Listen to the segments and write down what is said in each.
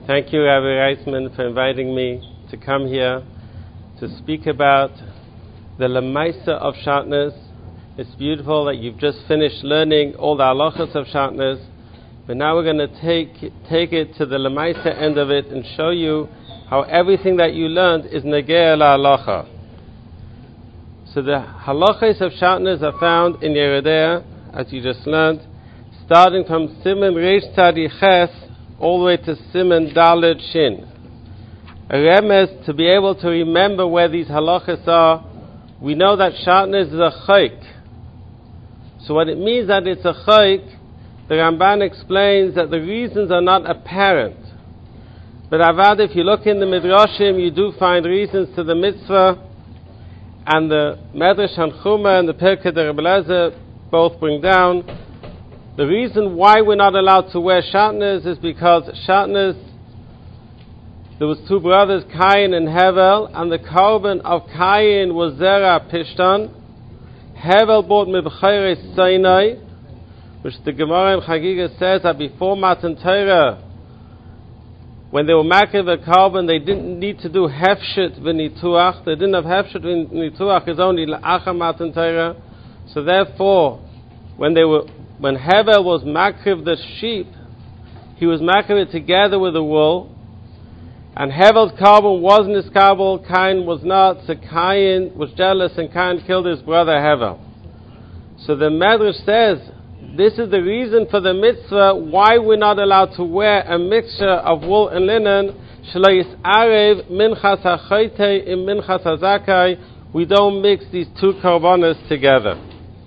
Thank you, Rabbi Reisman, for inviting me to come here to speak about the Lemaisa of Shatnez. It's beautiful that you've just finished learning all the halachas of Shatnez, but now we're going to take it to the Lemaisa end of it and show you how everything that you learned is negea la-halacha. So the halachas of Shatnez are found in Yoreh De'ah, as you just learned, starting from Siman Reish Tzadi Ches all the way to Siman Daled Shin. A remez to be able to remember where these halachas are. We know that Shatnez is a chayk. So what it means that it's a chayk, the Ramban explains that the reasons are not apparent. But avad, if you look in the Midrashim, you do find reasons to the mitzvah, and the Medrash Hanchuma and the Pirkei de Rebbe Eliezer both bring down the reason why we're not allowed to wear Shatnez is because Shatnez, there was two brothers, Cain and Hevel, and the korban of Cain was Zera Pishtan. Hevel brought Mibcheres Sinai, which the Gemara in Chagiga says that before Matan Torah, when they were making the korban, they didn't need to do Hefshit v'nituach. They didn't have Hefshit v'nituach. It's only L'achar Matan Torah. So therefore, when Hevel was makriv the sheep, he was makriv it together with the wool. And Hevel's korban was niskabel, Cain was not. So Cain was jealous and Cain killed his brother Hevel. So the Medrash says, this is the reason for the mitzvah why we're not allowed to wear a mixture of wool and linen. Shelo yisarev minchas hachaytei im minchas hazakai. We don't mix these two korbanos together.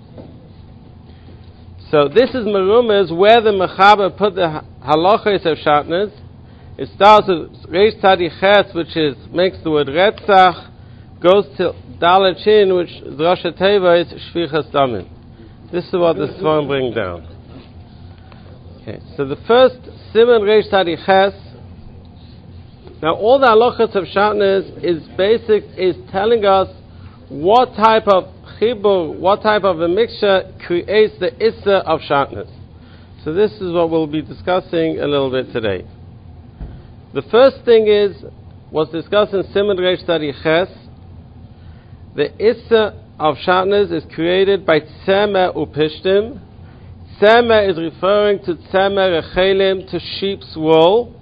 So this is Merumas where the Mechaber put the halachos of Shatnez. It starts with Reish Tzadi Ches, which makes the word Retzach, goes to Daled Shin, which is Rosh Teva, is Shvichas Damim. This is what the Sforim bring down. Okay, so the first Siman Reish Tzadi Ches. Now all the halachos of Shatnez is telling us what type of chibur, what type of a mixture creates the issa of Shatnez. So this is what we'll be discussing a little bit today. The first thing was discussed in Siman Reish Tzadi Ches. The issa of Shatnez is created by tzemer upishtim. Tzemer is referring to tzemer rechelim, to sheep's wool,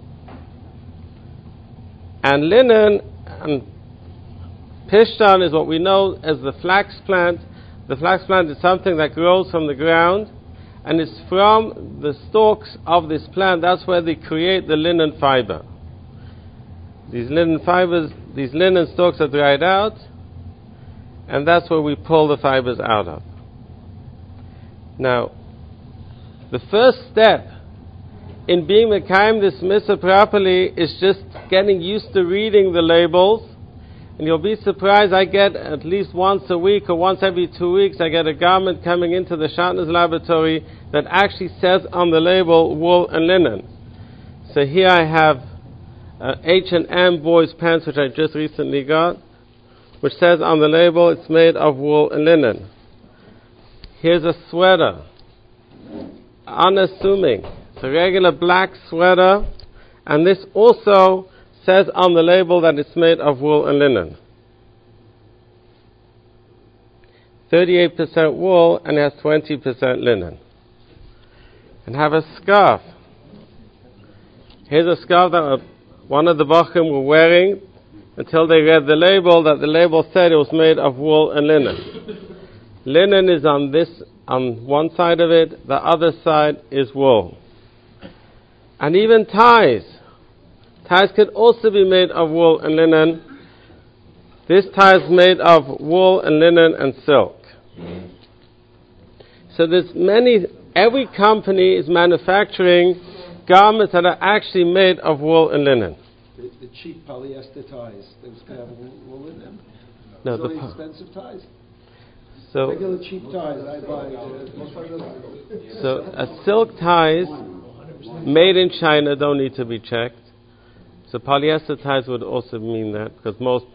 and linen and pishtan is what we know as the flax plant. The flax plant is something that grows from the ground, and it's from the stalks of this plant. That's where they create the linen fiber. These linen stalks are dried out, and that's where we pull the fibers out of. Now, the first step in being mekayim this mitzvah properly is just getting used to reading the labels. And you'll be surprised, I get at least once a week or once every 2 weeks, I get a garment coming into the Shatnez laboratory that actually says on the label wool and linen. So here I have H&M boys pants, which I just recently got, which says on the label it's made of wool and linen. Here's a sweater, unassuming. It's a regular black sweater, and this also says on the label that it's made of wool and linen. 38% wool and it has 20% linen. And have a scarf. Here's a scarf that one of the Bachim were wearing until they read the label, that the label said it was made of wool and linen. Linen is on one side of it, the other side is wool. And even ties. Ties could also be made of wool and linen. This tie is made of wool and linen and silk. So every company is manufacturing garments that are actually made of wool and linen. The cheap polyester ties, those can have wool in them? No, the expensive ties? So, regular cheap ties I buy. So silk ties made in China don't need to be checked. So polyester ties would also mean that, because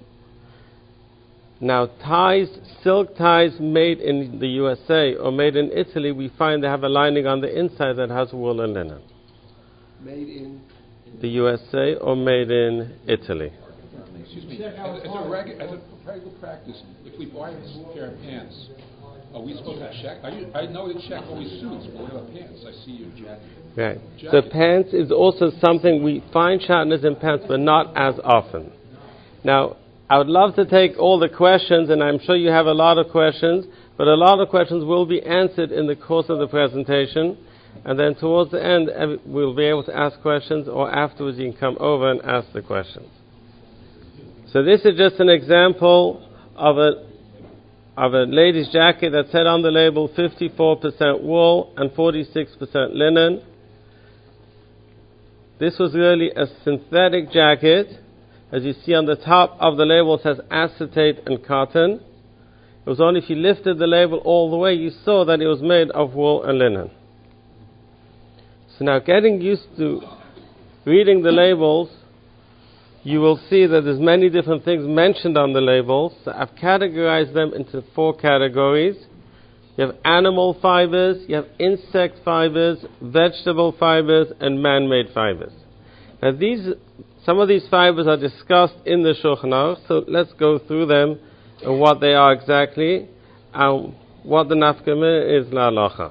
now silk ties made in the USA or made in Italy, we find they have a lining on the inside that has wool and linen. Made in the USA or made in Italy. Excuse me. As a regular practice, if we buy a pair of pants, are we supposed to check? I know to check always suits, but what about pants? I see your jacket. Right. So pants is also something we find shatnez in pants, but not as often. Now, I would love to take all the questions, and I'm sure you have a lot of questions, but a lot of questions will be answered in the course of the presentation, and then towards the end, we'll be able to ask questions, or afterwards you can come over and ask the questions. So this is just an example of a lady's jacket that said on the label 54% wool and 46% linen. This was really a synthetic jacket. As you see on the top of the label, it says acetate and cotton. It was only if you lifted the label all the way, you saw that it was made of wool and linen. So now, getting used to reading the labels, you will see that there's many different things mentioned on the labels. So I've categorized them into 4 categories. You have animal fibers, you have insect fibers, vegetable fibers, and man-made fibers. Now some of these fibers are discussed in the Shulchan Aruch, so let's go through them and what they are exactly, and what the nafkameh is la'alacha.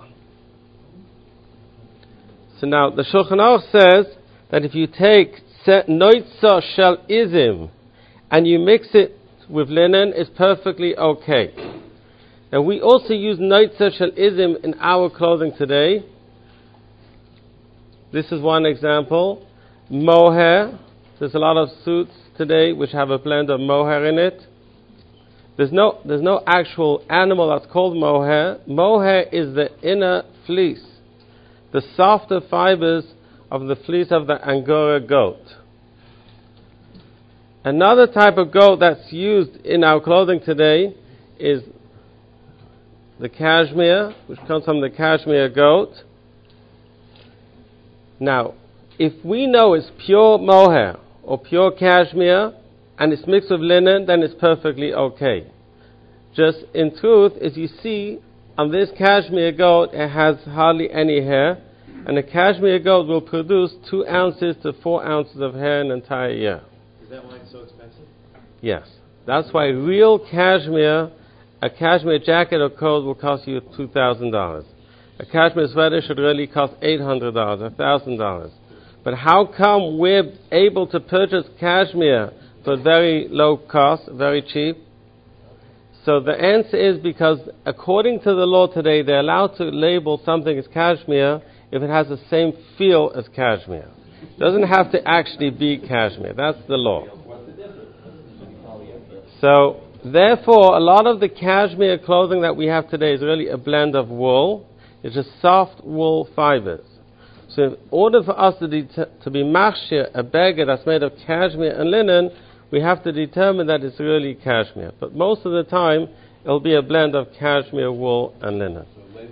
So now the Shulchan Aruch says that if you take noitza shel izim and you mix it with linen, it's perfectly okay. Now we also use noitza shel izim in our clothing today. This is one example. Mohair. There's a lot of suits today which have a blend of mohair in it. There's no actual animal that's called mohair. Mohair is the inner fleece, the softer fibers of the fleece of the Angora goat. Another type of goat that's used in our clothing today is the cashmere, which comes from the cashmere goat. Now, if we know it's pure mohair or pure cashmere and it's mixed with linen, then it's perfectly okay. Just in truth, as you see, on this cashmere goat, it has hardly any hair, and a cashmere goat will produce 2 ounces to 4 ounces of hair an entire year. Is that why it's so expensive? Yes. That's why real cashmere, a cashmere jacket or coat will cost you $2,000. A cashmere sweater should really cost $800, $1,000. But how come we're able to purchase cashmere for very low cost, very cheap? So the answer is because according to the law today, they're allowed to label something as cashmere if it has the same feel as cashmere. It doesn't have to actually be cashmere. That's the law. So therefore, a lot of the cashmere clothing that we have today is really a blend of wool. It's just soft wool fibers. So in order for us to be machshir, a beggar that's made of cashmere and linen, we have to determine that it's really cashmere. But most of the time, it'll be a blend of cashmere, wool, and linen.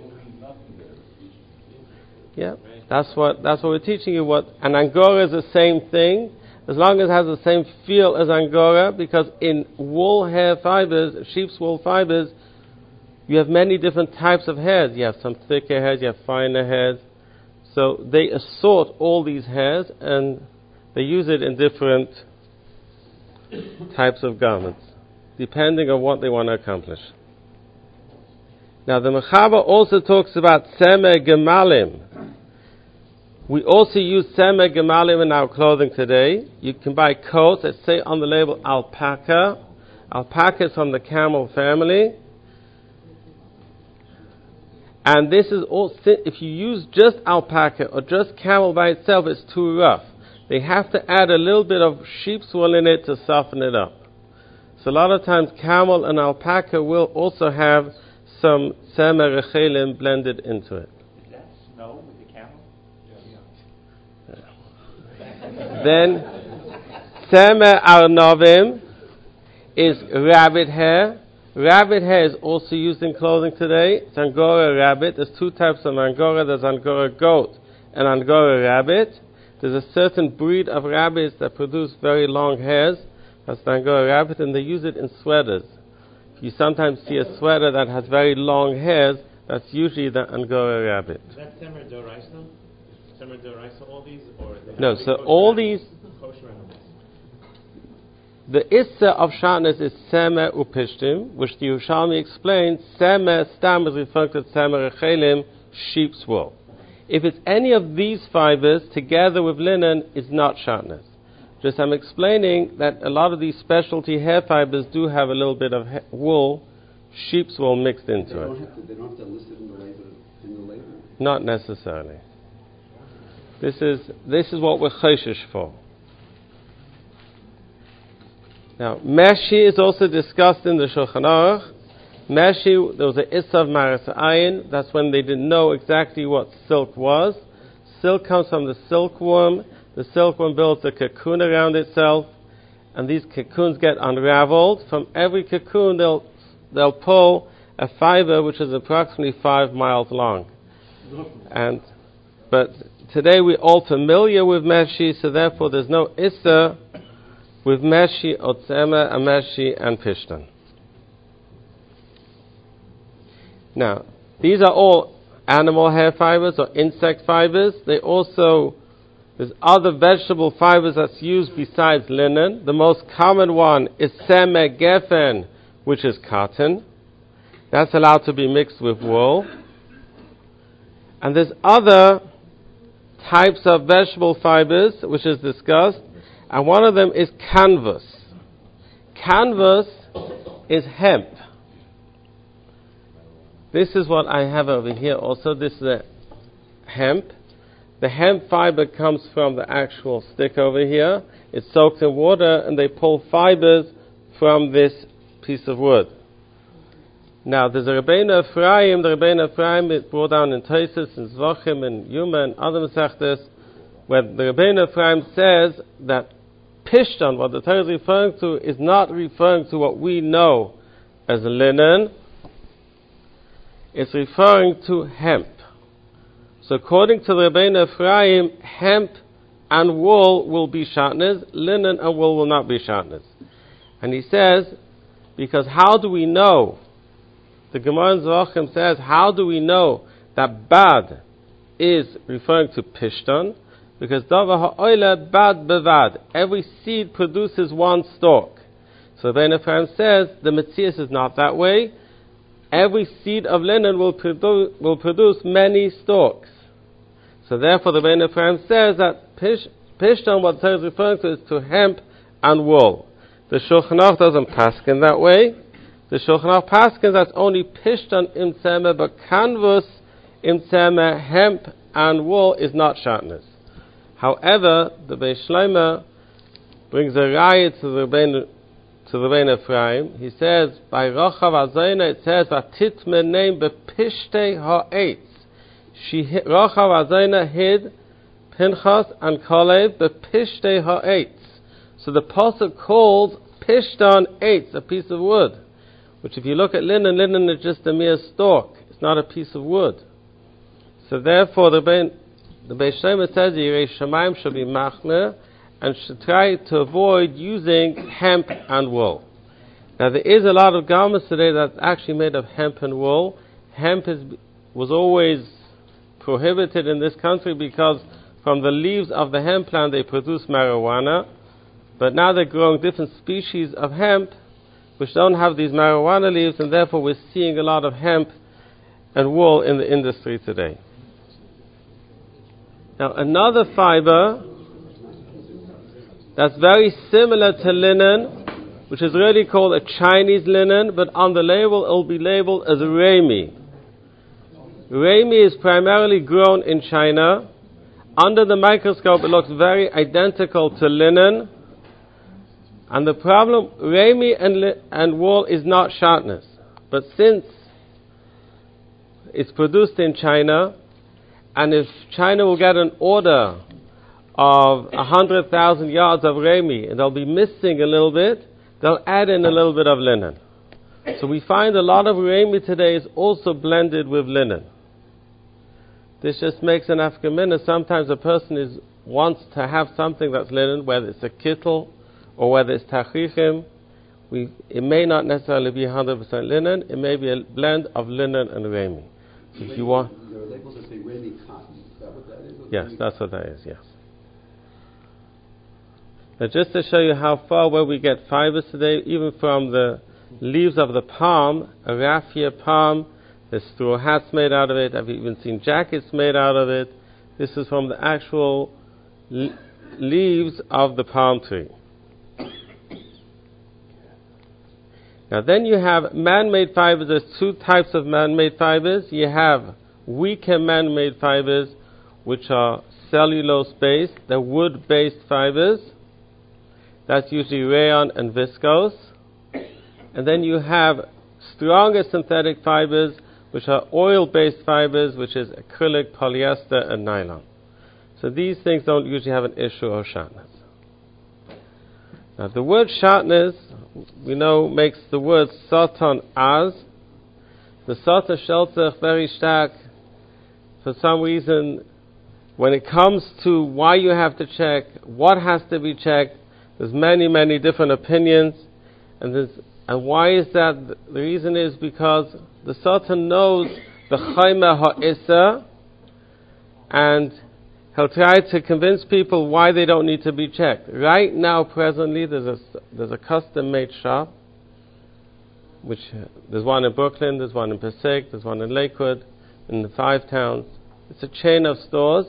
Yeah, that's what we're teaching you. And Angora is the same thing, as long as it has the same feel as Angora, because in wool hair fibers, sheep's wool fibers, you have many different types of hairs. You have some thicker hairs, you have finer hairs. So they assort all these hairs and they use it in different types of garments, depending on what they want to accomplish. Now the Mechaber also talks about Semer Gemalim. We also use Semer Gemalim in our clothing today. You can buy coats that say on the label alpaca. Alpaca is from the camel family. And this is all, if you use just alpaca or just camel by itself, it's too rough. They have to add a little bit of sheep's wool in it to soften it up. So a lot of times camel and alpaca will also have some semer rechelim blended into it. Is that snow with the camel? Yeah. Then semer arnovim is rabbit hair. Rabbit hair is also used in clothing today. It's Angora rabbit. There's 2 types of Angora. There's Angora goat and Angora rabbit. There's a certain breed of rabbits that produce very long hairs. That's the Angora rabbit, and they use it in sweaters. If you sometimes see a sweater that has very long hairs, that's usually the Angora rabbit. Is that Semer Doraisa? Semer D'Oraisa, all these, or they No, have to be so kosher all animals? these, Kosher animals. the Issa of Shatnez is Semer Upishtim, which the Yerushalmi explains, Semer Stam is referring to Semer Echelim, sheep's wool. If it's any of these fibers together with linen, it's not Shatnez. Just I'm explaining that a lot of these specialty hair fibers do have a little bit of wool, sheep's wool mixed into it. They don't have to list it in the label. Not necessarily. This is what we're chayshish for. Now, Meshi is also discussed in the Shulchan Aruch. Meshi, there was an Issa of Maras Ayin. That's when they didn't know exactly what silk was. Silk comes from the silkworm. The silkworm builds a cocoon around itself, and these cocoons get unraveled. From every cocoon, they'll pull a fiber which is approximately 5 miles long. But today we're all familiar with Meshi, so therefore there's no Issa with Meshi, Otzema, Ameshi, and Pishtan. Now, these are all animal hair fibers or insect fibers. There's other vegetable fibers that's used besides linen. The most common one is Semer Gefen, which is cotton. That's allowed to be mixed with wool. And there's other types of vegetable fibers, which is discussed, and one of them is canvas. Canvas is hemp. This is what I have over here also. This is a hemp. The hemp fiber comes from the actual stick over here. It's soaked in water, and they pull fibers from this piece of wood. Now, there's a Rabbeinu Ephraim. The Rabbeinu Ephraim is brought down in Tosfos, in Zvachim, and Yuma, and other Masechtas, where the Rabbeinu Ephraim says that Pishtan, what the Torah is referring to, is not referring to what we know as linen. It's referring to hemp. So according to the Rabbeinu Ephraim, hemp and wool will be shatnez, linen and wool will not be shatnez. And he says, because how do we know? The Gemara in Zvachim says, how do we know that bad is referring to pishtan? Because davar ha'oile bad bevad. Every seed produces one stalk. So the Rabbeinu Ephraim says, the Metzias is not that way. Every seed of linen will produce many stalks. So therefore the Rabbeinu Ephraim says that pishtan, what the Torah is referring to, is to hemp and wool. The Shulchan Aruch doesn't paskin that way. The Shulchan Aruch paskins that's only pishtan im tzemeh, but canvas im tzemeh, hemp and wool is not shatnez. However, the Beis Shlomo brings a raya to the Rabbeinu Ephraim. He says, by Rochav Azayna, it says, Vatitme name bepishte ha'etz. Rochav Azayna hid Pinchas and Kalev bepishte ha'etz. So the pasuk calls pishtan eitz, a piece of wood. Which if you look at linen, linen is just a mere stalk. It's not a piece of wood. So therefore the Beis Shlomo says, Yirei Shamayim should be machmer, and should try to avoid using hemp and wool. Now there is a lot of garments today that's actually made of hemp and wool. Hemp was always prohibited in this country because from the leaves of the hemp plant they produce marijuana. But now they're growing different species of hemp which don't have these marijuana leaves, and therefore we're seeing a lot of hemp and wool in the industry today. Now another fiber that's very similar to linen, which is really called a Chinese linen, but on the label it will be labeled as Remi. Remi is primarily grown in China. Under the microscope it looks very identical to linen. And the problem, Remi and wool is not shatnez. But since it's produced in China, and if China will get an order of 100,000 yards of Remi, and they'll be missing a little bit, they'll add in a little bit of linen. So we find a lot of Remi today is also blended with linen. This just makes an afkamina. Sometimes a person wants to have something that's linen, whether it's a kittel or whether it's tachichim. It may not necessarily be 100% linen. It may be a blend of linen and Remi. So if you want, there are labels that say Remi cotton. Is that what that is? Yes, that's what that is, yes. Now just to show you how far away we get fibers today, even from the leaves of the palm, a raffia palm, there's straw hats made out of it, I've even seen jackets made out of it. This is from the actual leaves of the palm tree. Now then you have man-made fibers. There's two types of man-made fibers. You have weaker man-made fibers, which are cellulose-based. They're wood-based fibers. That's usually rayon and viscose. And then you have stronger synthetic fibers, which are oil-based fibers, which is acrylic, polyester, and nylon. So these things don't usually have an issue of shatnez. Now the word shatnez, we know, makes the word satan az. The satan stellt sich very stark. For some reason, when it comes to why you have to check, what has to be checked, there's many, many different opinions. And why is that? The reason is because the Satan knows the Chayma Ha'issa, and he'll try to convince people why they don't need to be checked. Right now, presently, there's a custom-made shop, which there's one in Brooklyn, there's one in Passaic, there's one in Lakewood, in the 5 towns. It's a chain of stores,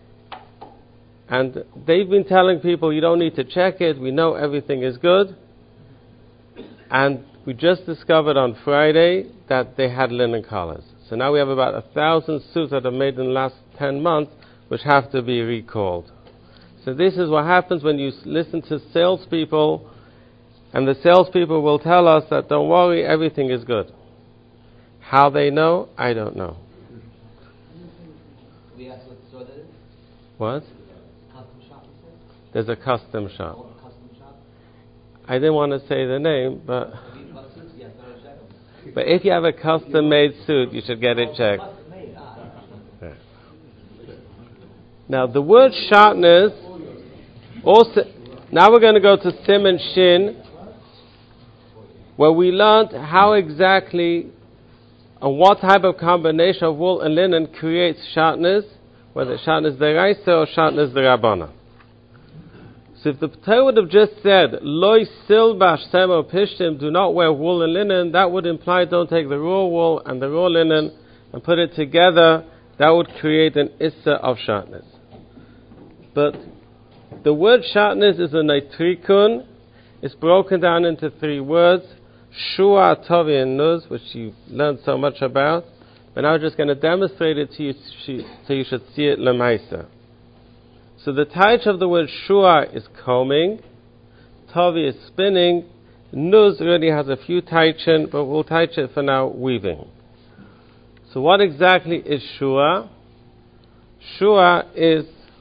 and they've been telling people you don't need to check it, we know everything is good. And we just discovered on Friday that they had linen collars. So now we have about 1,000 suits that are made in the last 10 months which have to be recalled. So this is what happens when you listen to salespeople, and the salespeople will tell us that don't worry, everything is good. How they know, I don't know. We asked what store that is? What? Custom shop, you said? There's a custom shop. Oh, custom shop? I didn't want to say the name, but if you have a custom-made suit, you should get it checked. Yeah. Now, the word shatnez, also, now we're going to go to Siman Shin, where we learned how exactly and what type of combination of wool and linen creates shatnez, whether shatnez deraisa or shatnez derabana. So if the Torah would have just said, Loi silbash semo pishtim, do not wear wool and linen, that would imply don't take the raw wool and the raw linen and put it together. That would create an issa of shatnez. But the word shatnez is a nitrikun. It's broken down into 3 words, shua, tovi, and nuz, which you learned so much about. But now I'm just going to demonstrate it to you so you should see it lemaisa. So the taich of the word shua is combing, tavi is spinning, nuz really has a few taichin, but we'll taich it for now, weaving. So what exactly is shua? Shua is,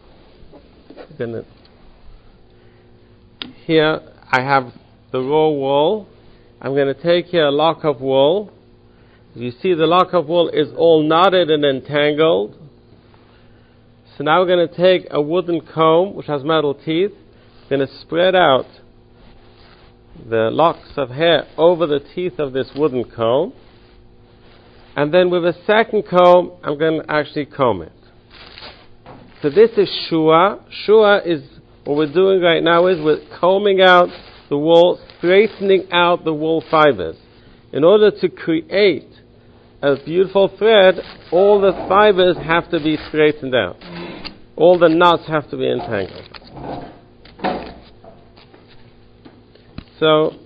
here I have the raw wool. I'm going to take here a lock of wool. You see the lock of wool is all knotted and entangled. So now we're going to take a wooden comb, which has metal teeth. We're going to spread out the locks of hair over the teeth of this wooden comb. And then with a second comb, I'm going to actually comb it. So this is shua. Shua is, what we're doing right now is we're combing out the wool, straightening out the wool fibers. In order to create a beautiful thread, all the fibers have to be straightened out. All the knots have to be entangled. So,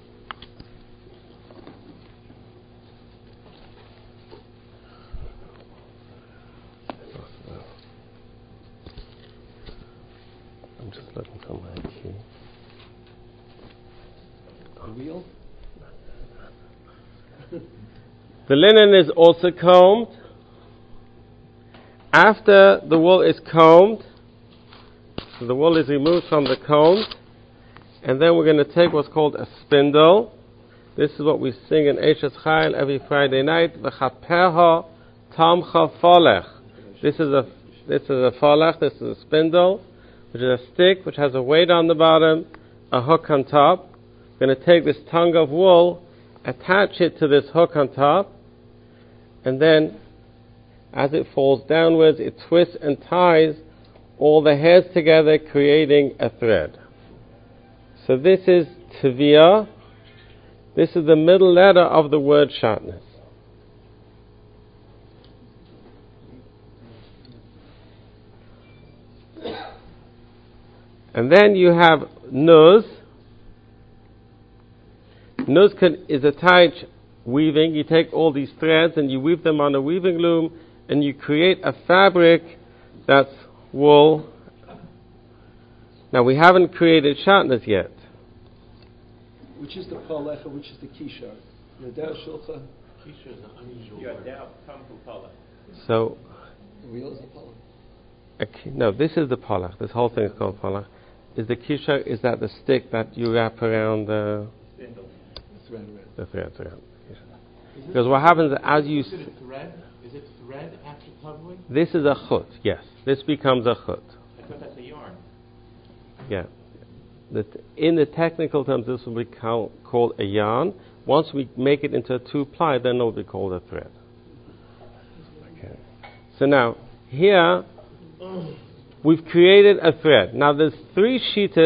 I'm just looking for my key. The wheel? The linen is also combed. After the wool is combed, so the wool is removed from the comb, and then we're going to take what's called a spindle. This is what we sing in Eishes Chayil every Friday night. V'chapeha tamcha folech. This is a folech. This is a spindle, which is a stick which has a weight on the bottom, a hook on top. We're going to take this tongue of wool, attach it to this hook on top, and then as it falls downwards, it twists and ties all the hairs together, creating a thread. So this is Tviyah. This is the middle letter of the word shatnez. And then you have nuz. Nuz is a taich weaving. You take all these threads and you weave them on a weaving loom, and you create a fabric that's wool. Now we haven't created shatnez yet. Which is the Palecha, which is the Kishar? Yodel Shulcha? Kisha is an unusual word. Yodel come from Pala. So, Real is the Palecha. no, this is the polach. This whole thing is called polach. Is the kishar, is that the stick that you wrap around the thread around? Because what happens as you... Is it a thread? Is it thread after covering? This is a chut, yes. This becomes a chut. I thought that's a yarn. Yeah. In the technical terms, this will be called a yarn. Once we make it into a two-ply, then it will be called a thread. Okay. So now, here, we've created a thread. Now there's three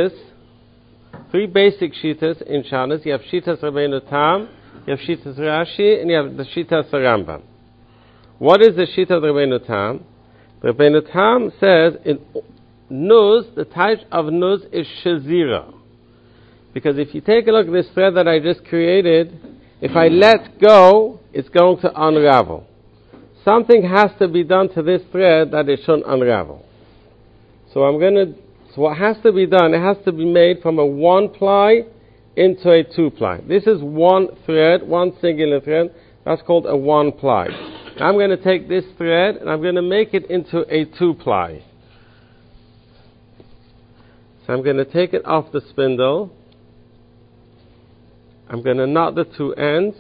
basic shittas in Shatnez. You have Shittas Rabbeinu Tam, you have Shittas Rashi, and you have the Shittas Rambam. What is the Shittas of Rabbeinu Tam? Rabbeinu Tam says in Nuz, the type of Nuz is Shazira. Because if you take a look at this thread that I just created, if I let go, it's going to unravel. Something has to be done to this thread that it shouldn't unravel. So what has to be done, it has to be made from a one-ply into a two-ply. This is one thread, one singular thread. That's called a one-ply. I'm going to take this thread and I'm going to make it into a two-ply. So I'm going to take it off the spindle. I'm going to knot the two ends.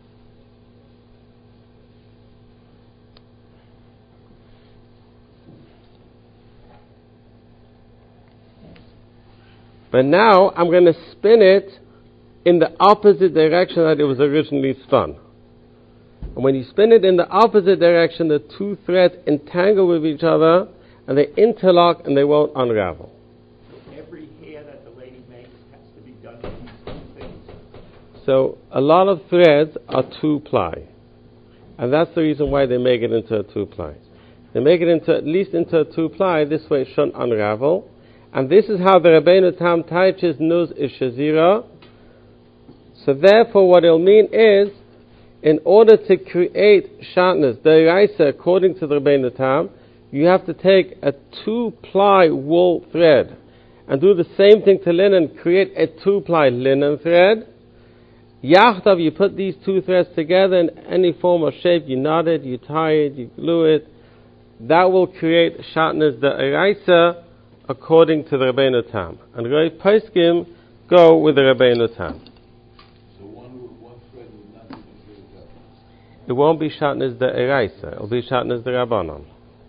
But now I'm going to spin it in the opposite direction that it was originally spun. And when you spin it in the opposite direction, the two threads entangle with each other and they interlock and they won't unravel. Every hair that the lady makes has to be done with these two things. So a lot of threads are two-ply. And that's the reason why they make it into a two-ply. They make it at least into a two-ply, this way it shouldn't unravel. And this is how the Rabbeinu Tam teaches Nuz is Shazira. So therefore what it'll mean is, in order to create Shatnez, the Eraisa, according to the Rabbeinu Tam, you have to take a two-ply wool thread and do the same thing to linen, create a two-ply linen thread. Yachtav, you put these two threads together in any form or shape, you knot it, you tie it, you glue it. That will create Shatnez, the Eraisa, according to the Rabbeinu Tam. And Rei Poskim go with the Rabbeinu Tam. So one thread would not be considered that. It won't be Shatnez the Eraisa, it will be Shatnez the Rabbanon.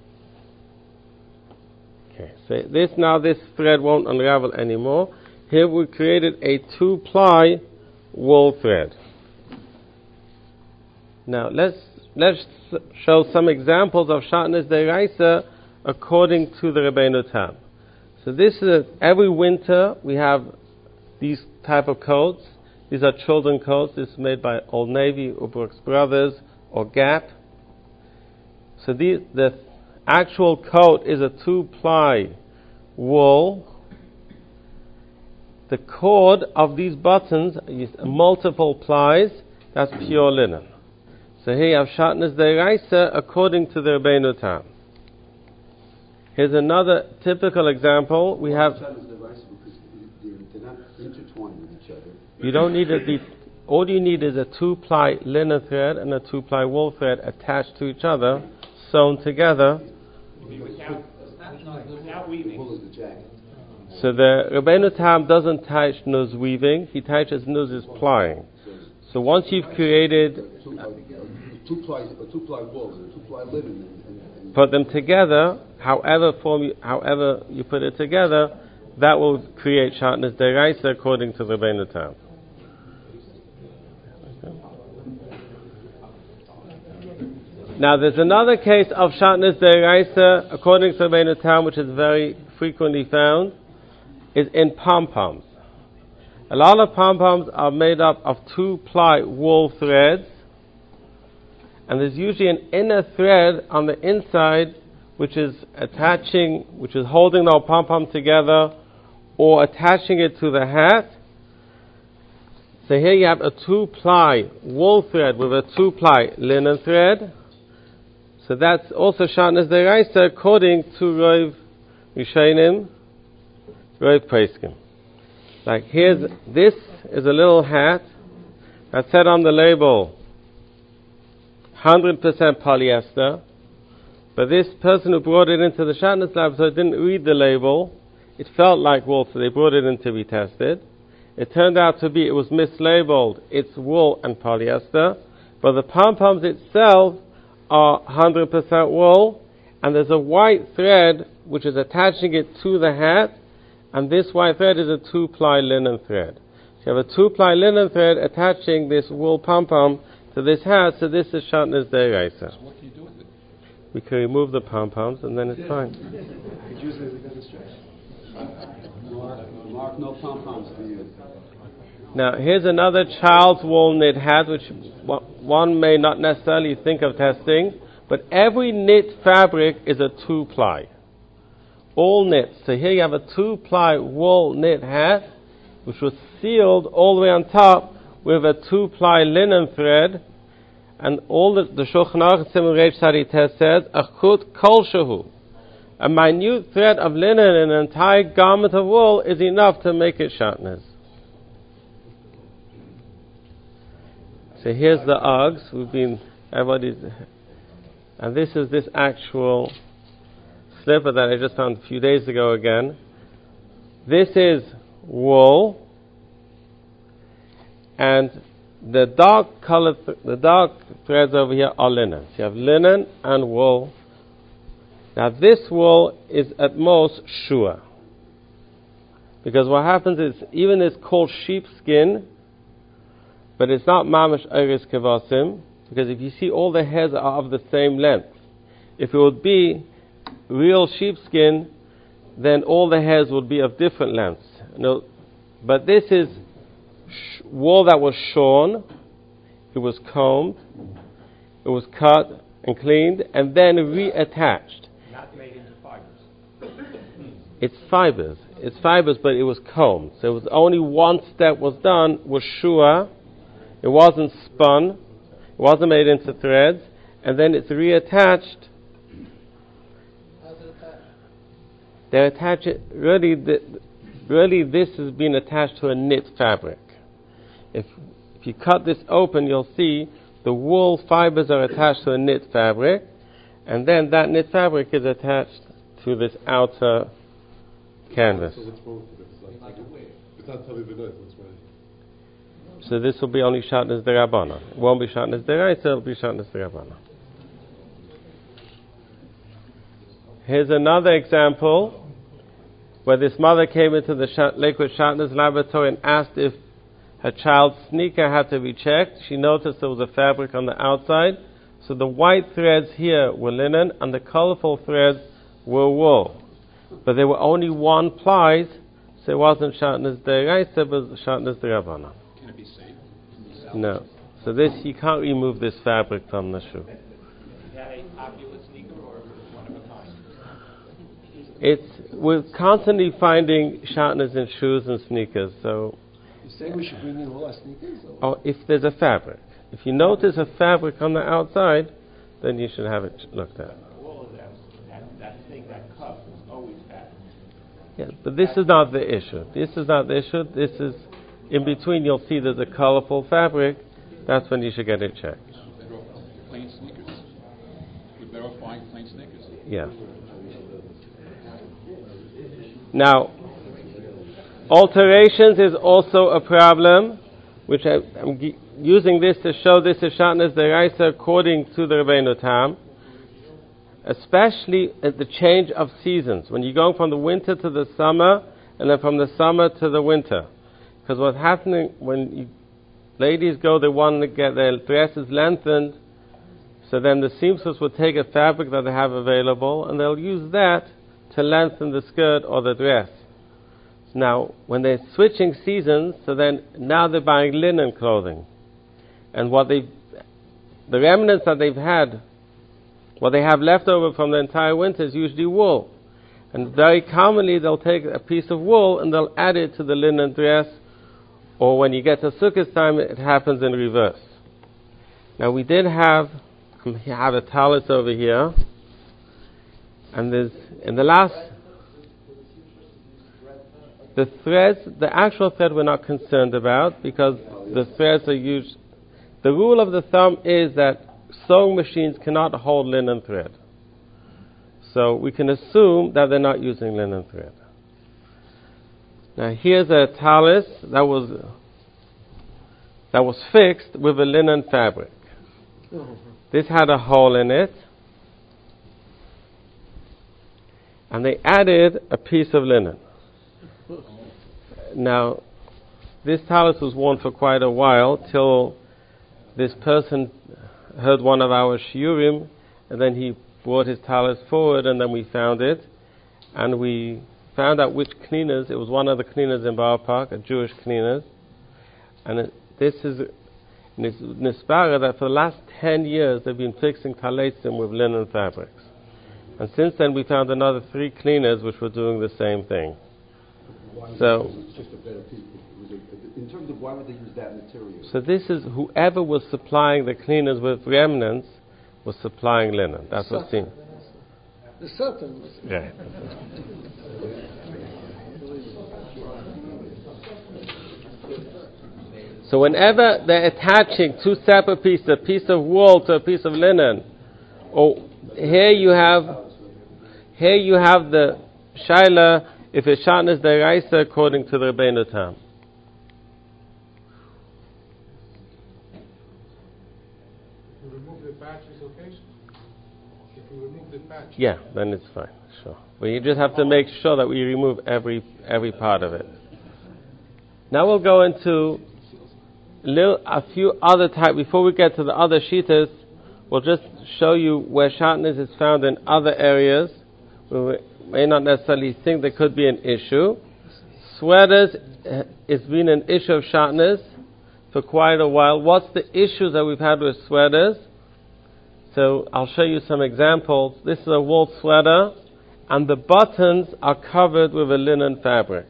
Okay, so this thread won't unravel anymore. Here we created a two-ply wool thread. Now let's show some examples of Shatnez the Eraisa according to the Rabbeinu Tam. So this is, every winter we have these type of coats. These are children coats. This is made by Old Navy, Brooks Brothers, or Gap. So the actual coat is a two-ply wool. The cord of these buttons is multiple plies. That's pure linen. So here you have Shatnez the Eraisa according to the Rabbeinu Tam. Here's another typical example. We have. They're not intertwined with each other. You don't need all you need is a two-ply linen thread and a two-ply wool thread attached to each other, sewn together. Without weaving. Wool is the jacket. So the Rabbeinu Tam doesn't teach Nuz weaving. He teaches Nuz is plying. So once you've created, two-ply wool and a two-ply linen. put them together, however you put it together, that will create Shatnez the Eraisa according to the Rabbeinu Tam. Now there's another case of Shatnez Deraisa, according to Rabbeinu Tam, which is very frequently found, is in pom-poms. A lot of pom-poms are made up of 2-ply wool threads, and there's usually an inner thread on the inside which is holding the pom-pom together or attaching it to the hat. So here you have a 2-ply wool thread with a 2-ply linen thread. So that's also Shatnez Deraisa according to Rav Rishonim, Rav Poskim. Like this is a little hat that said on the label 100% polyester, but this person who brought it into the Shatnez laboratory didn't read the label. It felt like wool, so they brought it in to be tested. It turned out to be, it was mislabeled, it's wool and polyester, but the pom-poms itself are 100% wool, and there's a white thread which is attaching it to the hat, and this white thread is a 2-ply linen thread. So you have a 2-ply linen thread attaching this wool pom-pom to this hat, so this is Shatnez Deraisa. So what can you do with it? We can remove the pom-poms and then it's fine. Could use it as a good distraction. Mark, no pom-poms for you. Now here's another child's wool knit hat which one may not necessarily think of testing, but every knit fabric is a 2-ply. All knit. So here you have a 2-ply wool knit hat which was sealed all the way on top with a 2-ply linen thread, and all the Shulchan Aruch Siman Reish Tzadi Tes says, Achut kol shehu. A minute thread of linen in an entire garment of wool is enough to make it Shatnez. So here's the Uggs. And this is this actual slipper that I just found a few days ago again. This is wool, and the dark threads over here are linen. So you have linen and wool. Now this wool is at most shua, because what happens is, even it's called sheepskin, but it's not mamash iris kevasim, because if you see, all the hairs are of the same length. If it would be real sheepskin, then all the hairs would be of different lengths. No, but this is wool that was shorn, it was combed, it was cut and cleaned, and then reattached. Not made into fibers. It's fibers, but it was combed. So it was only one step was done, was shua. It wasn't spun, it wasn't made into threads, and then it's reattached. How's it attached? They attach it, really this has been attached to a knit fabric. If you cut this open, you'll see the wool fibers are attached to a knit fabric, and then that knit fabric is attached to this outer canvas. So what's wrong with it? It's not totally the what's right. So this will be only Shatnez Derabanan. It won't be Shatnez Deraisa, it'll be Shatnez Derabanan. Here's another example where this mother came into the Lakewood Shatnez laboratory and asked if her child's sneaker had to be checked. She noticed there was a fabric on the outside, so the white threads here were linen and the colorful threads were wool. But they were only 1 plies, so it wasn't Shatnez Deraisa, but Shatnez Derabanan. Can it be saved? Can it be salvaged? No. So this, you can't remove this fabric from the shoe. Is that a popular sneaker or one of a kind? We're constantly finding Shatnez in shoes and sneakers, so You say we should bring in all our sneakers? Or? if there's a fabric. If you notice a fabric on the outside, then you should have it looked at. All of them. That thing, that cup, is always bad. Yeah, but this is not the issue. This is, in between you'll see there's a colorful fabric. That's when you should get it checked. We're better off plain sneakers. We're better off buying plain sneakers. Yeah. Now, alterations is also a problem, which I'm using this to show this is Shatnez Deraisa according to the Rabbeinu Tam, especially at the change of seasons, when you're going from the winter to the summer, and then from the summer to the winter. Because what's happening when ladies go, they want to get their dresses lengthened, So then the seamstress will take a fabric that they have available and they'll use that to lengthen the skirt or the dress. Now, when they're switching seasons, so then now they're buying linen clothing. And the remnants that they've had, what they have left over from the entire winter is usually wool. And very commonly they'll take a piece of wool and they'll add it to the linen dress, or when you get to Sukkot time, it happens in reverse. Now we did have a talus over here, and there's, in the last, the threads, the actual thread we're not concerned about, because the threads are used. The rule of the thumb is that sewing machines cannot hold linen thread. So we can assume that they're not using linen thread. Now here's a talus that was fixed with a linen fabric. This had a hole in it, and they added a piece of linen. Now, this talus was worn for quite a while till this person heard one of our shiurim, and then he brought his talus forward, and then we found it, and we found out which cleaners. It was one of the cleaners in Bauer Park, a Jewish cleaners, and this is Nispara that for the last 10 years they've been fixing taletzim with linen fabrics. And since then we found another 3 cleaners which were doing the same thing. So, it's just a better piece. In terms of why would they use that material? So this is whoever was supplying the cleaners with remnants was supplying linen. That's what seems. The Sultan. Yeah. So whenever they're attaching 2 separate pieces, a piece of wool to a piece of linen, or here you have the shaila, if it's shatnez deraisa according to the Rebbeinu Tam. If you remove the patch, it's okay? If you remove the patch. Yeah, then it's fine, sure. But you just have to make sure that we remove every part of it. Now we'll go into a few other types. Before we get to the other shitas, we'll just show you where shatnez is found in other areas where we may not necessarily think there could be an issue. Sweaters has been an issue of shatnez for quite a while. What's the issues that we've had with sweaters? So I'll show you some examples. This is a wool sweater, and the buttons are covered with a linen fabric.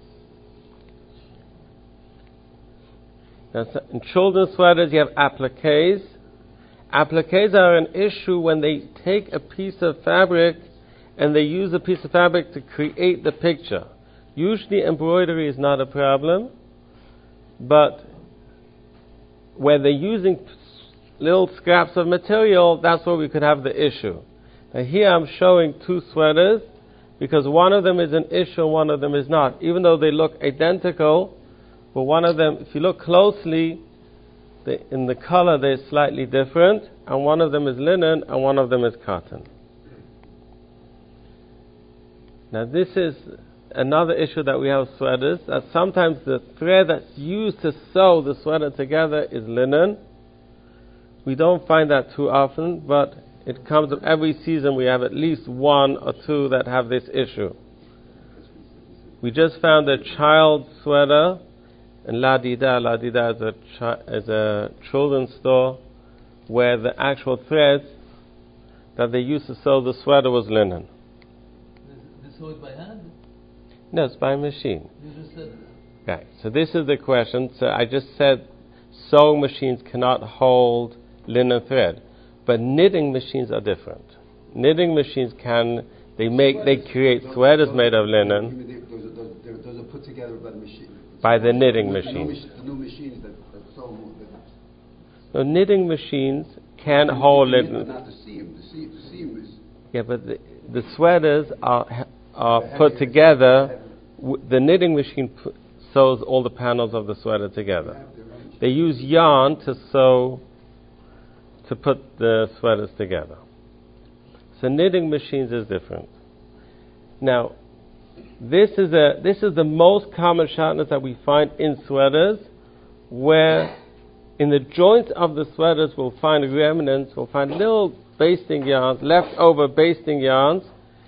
Now, in children's sweaters, you have appliques. Appliques are an issue when they take a piece of fabric and they use a piece of fabric to create the picture. Usually embroidery is not a problem, but where they're using little scraps of material, that's where we could have the issue. Now here I'm showing 2 sweaters because one of them is an issue and one of them is not. Even though they look identical, but one of them, if you look closely, in the color they're slightly different, and one of them is linen and one of them is cotton. Now this is another issue that we have with sweaters, that sometimes the thread that's used to sew the sweater together is linen. We don't find that too often, but it comes up every season. We have at least 1 or 2 that have this issue. We just found a child sweater in La Dida. La Dida is a children's store where the actual thread that they used to sew the sweater was linen. They sew it by hand? No, it's by machine. You just said. Right. So this is the question. So I just said sewing machines cannot hold linen thread, but knitting machines are different. Knitting machines they create sweaters made of linen. Those are put together by the machine. By the knitting machine. The new machines that sew. So knitting machines can hold linen. Not the seam. The seam is. Yeah, but the sweaters are put together. The knitting machine sews all the panels of the sweater together. They use yarn to put the sweaters together. So knitting machines is different. Now, this is the most common shatnez that we find in sweaters, where in the joints of the sweaters we'll find remnants, we'll find little basting yarns, leftover basting yarns,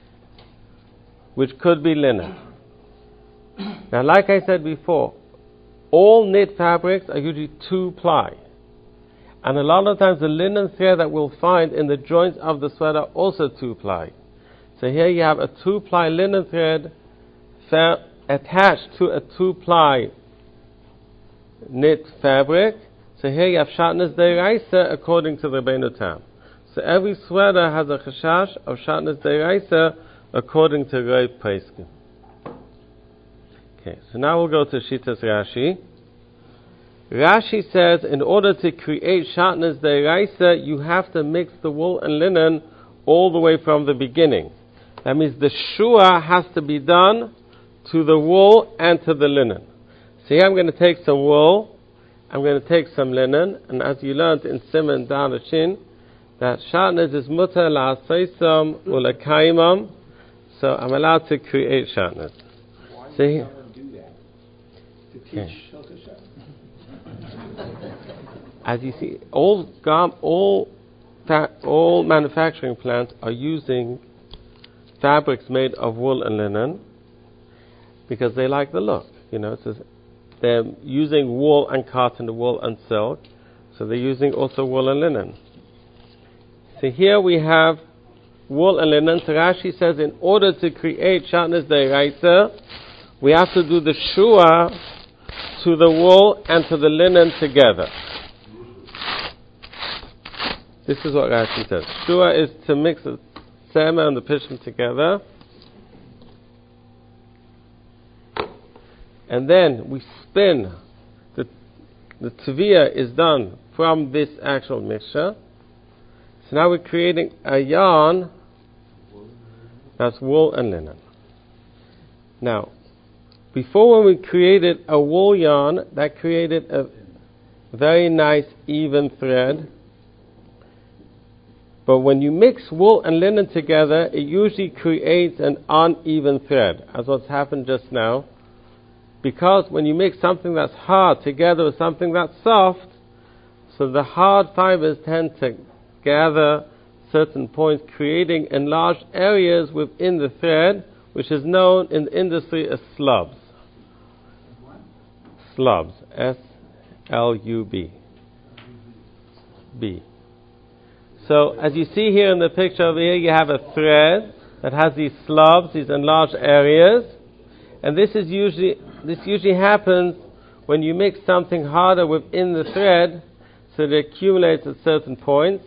which could be linen. Now, like I said before, all knit fabrics are usually 2-ply. And a lot of times the linen thread that we'll find in the joints of the sweater also 2-ply. So here you have a 2-ply linen thread attached to a 2-ply knit fabric. So here you have Shatnez Deiraisa according to the Rabbeinu Tam. So every sweater has a chashash of Shatnez Deiraisa according to Rav Poskim. Okay, so now we'll go to Shitas Rashi. Rashi says, in order to create Shatnez Deiraisa, you have to mix the wool and linen all the way from the beginning. That means the shua has to be done to the wool and to the linen. So here I'm going to take some wool, I'm going to take some linen, and as you learned in Siman Dalachin, that Shatnez is mutar la'asaisam ulakaimam, so I'm allowed to create Shatnez. Why So do here, do that? To teach Okay. Hilchos Shabbos. as you see, all manufacturing plants are using fabrics made of wool and linen because they like the look. You know, so they're using wool and cotton, wool and silk, so they're using also wool and linen. So here we have wool and linen. So Rashi says, in order to create Shatnez Deiraisa, we have to do the shua to the wool and to the linen together. This is what Rashi says. Shua is to mix the sema and the pishim together. And then we spin. The teviyah is done from this actual mixture. So now we're creating a yarn that's wool and linen. Now, before when we created a wool yarn, that created a very nice even thread. But when you mix wool and linen together, it usually creates an uneven thread, as what's happened just now. Because when you mix something that's hard together with something that's soft, so the hard fibers tend to gather certain points, creating enlarged areas within the thread, which is known in the industry as slubs. Slubs. S-L-U-B. B. So, as you see here in the picture over here, you have a thread that has these slubs, these enlarged areas, and this usually happens when you mix something harder within the thread, so it accumulates at certain points.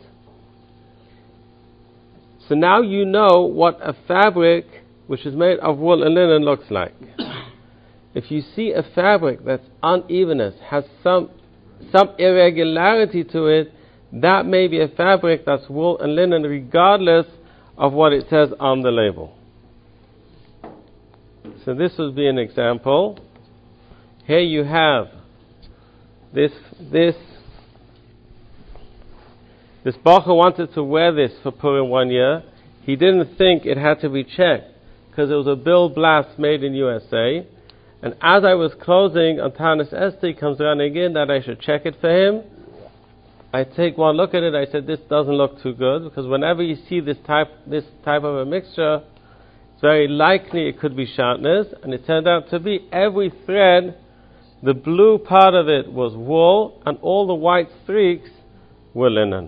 So now you know what a fabric which is made of wool and linen looks like. If you see a fabric that's unevenness, has some irregularity to it, that may be a fabric that's wool and linen regardless of what it says on the label. So this would be an example. Here you have this bacher wanted to wear this for Purim one year. He didn't think it had to be checked because it was a Bill Blast made in USA. And as I was closing on Tanis Esther, he comes around again that I should check it for him. I take one look at it, I said, this doesn't look too good, because whenever you see this type of a mixture, it's very likely it could be shatnez, and it turned out to be every thread, the blue part of it was wool, and all the white streaks were linen.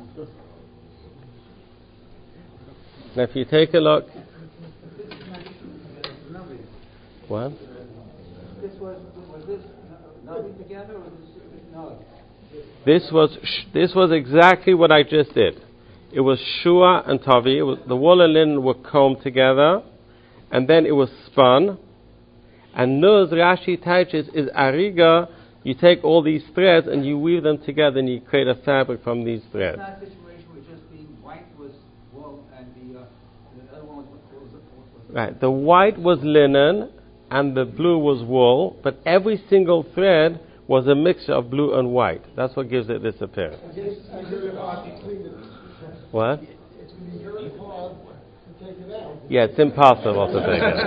Now if you take a look... What? This was exactly what I just did. It was shua and tavi. The wool and linen were combed together, and then it was spun. And nuz, Rashi teaches, is ariga. You take all these threads and you weave them together, and you create a fabric from these threads. It's not a situation where just the white was wool and the other one was Right. The white was linen and the blue was wool, but every single thread was a mixture of blue and white. That's what gives it this appearance. What? Yeah, it's impossible to take it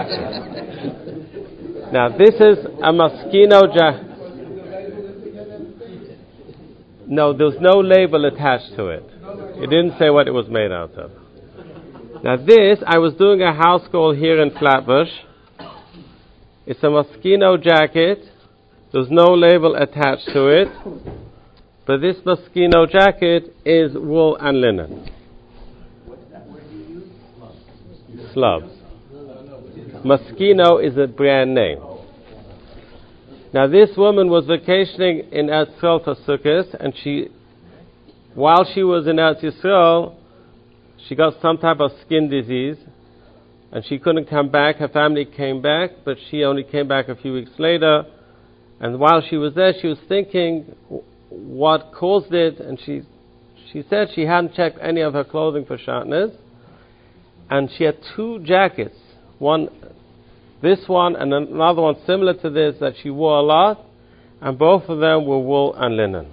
out. Now this is a Maskino No, there was no label attached to it. It didn't say what it was made out of. Now this, I was doing a house call here in Flatbush. It's a Moschino jacket. There's no label attached to it. But this Moschino jacket is wool and linen. What's that word you use? Slubs. Moschino is a brand name. Now this woman was vacationing in Eretz Yisrael for Sukkot, and while she was in Eretz Yisrael, she got some type of skin disease, and she couldn't come back. Her family came back, but she only came back a few weeks later. And while she was there, she was thinking what caused it, and she said she hadn't checked any of her clothing for sharpness, and she had two jackets, this one and another one similar to this that she wore a lot, and both of them were wool and linen.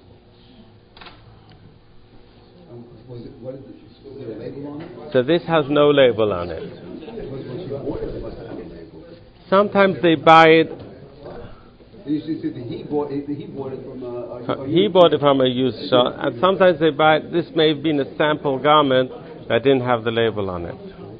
Was there a label on it? So this has no label on it. Sometimes they buy it. He bought it from a used shop, and sometimes they buy it. This may have been a sample garment that didn't have the label on it.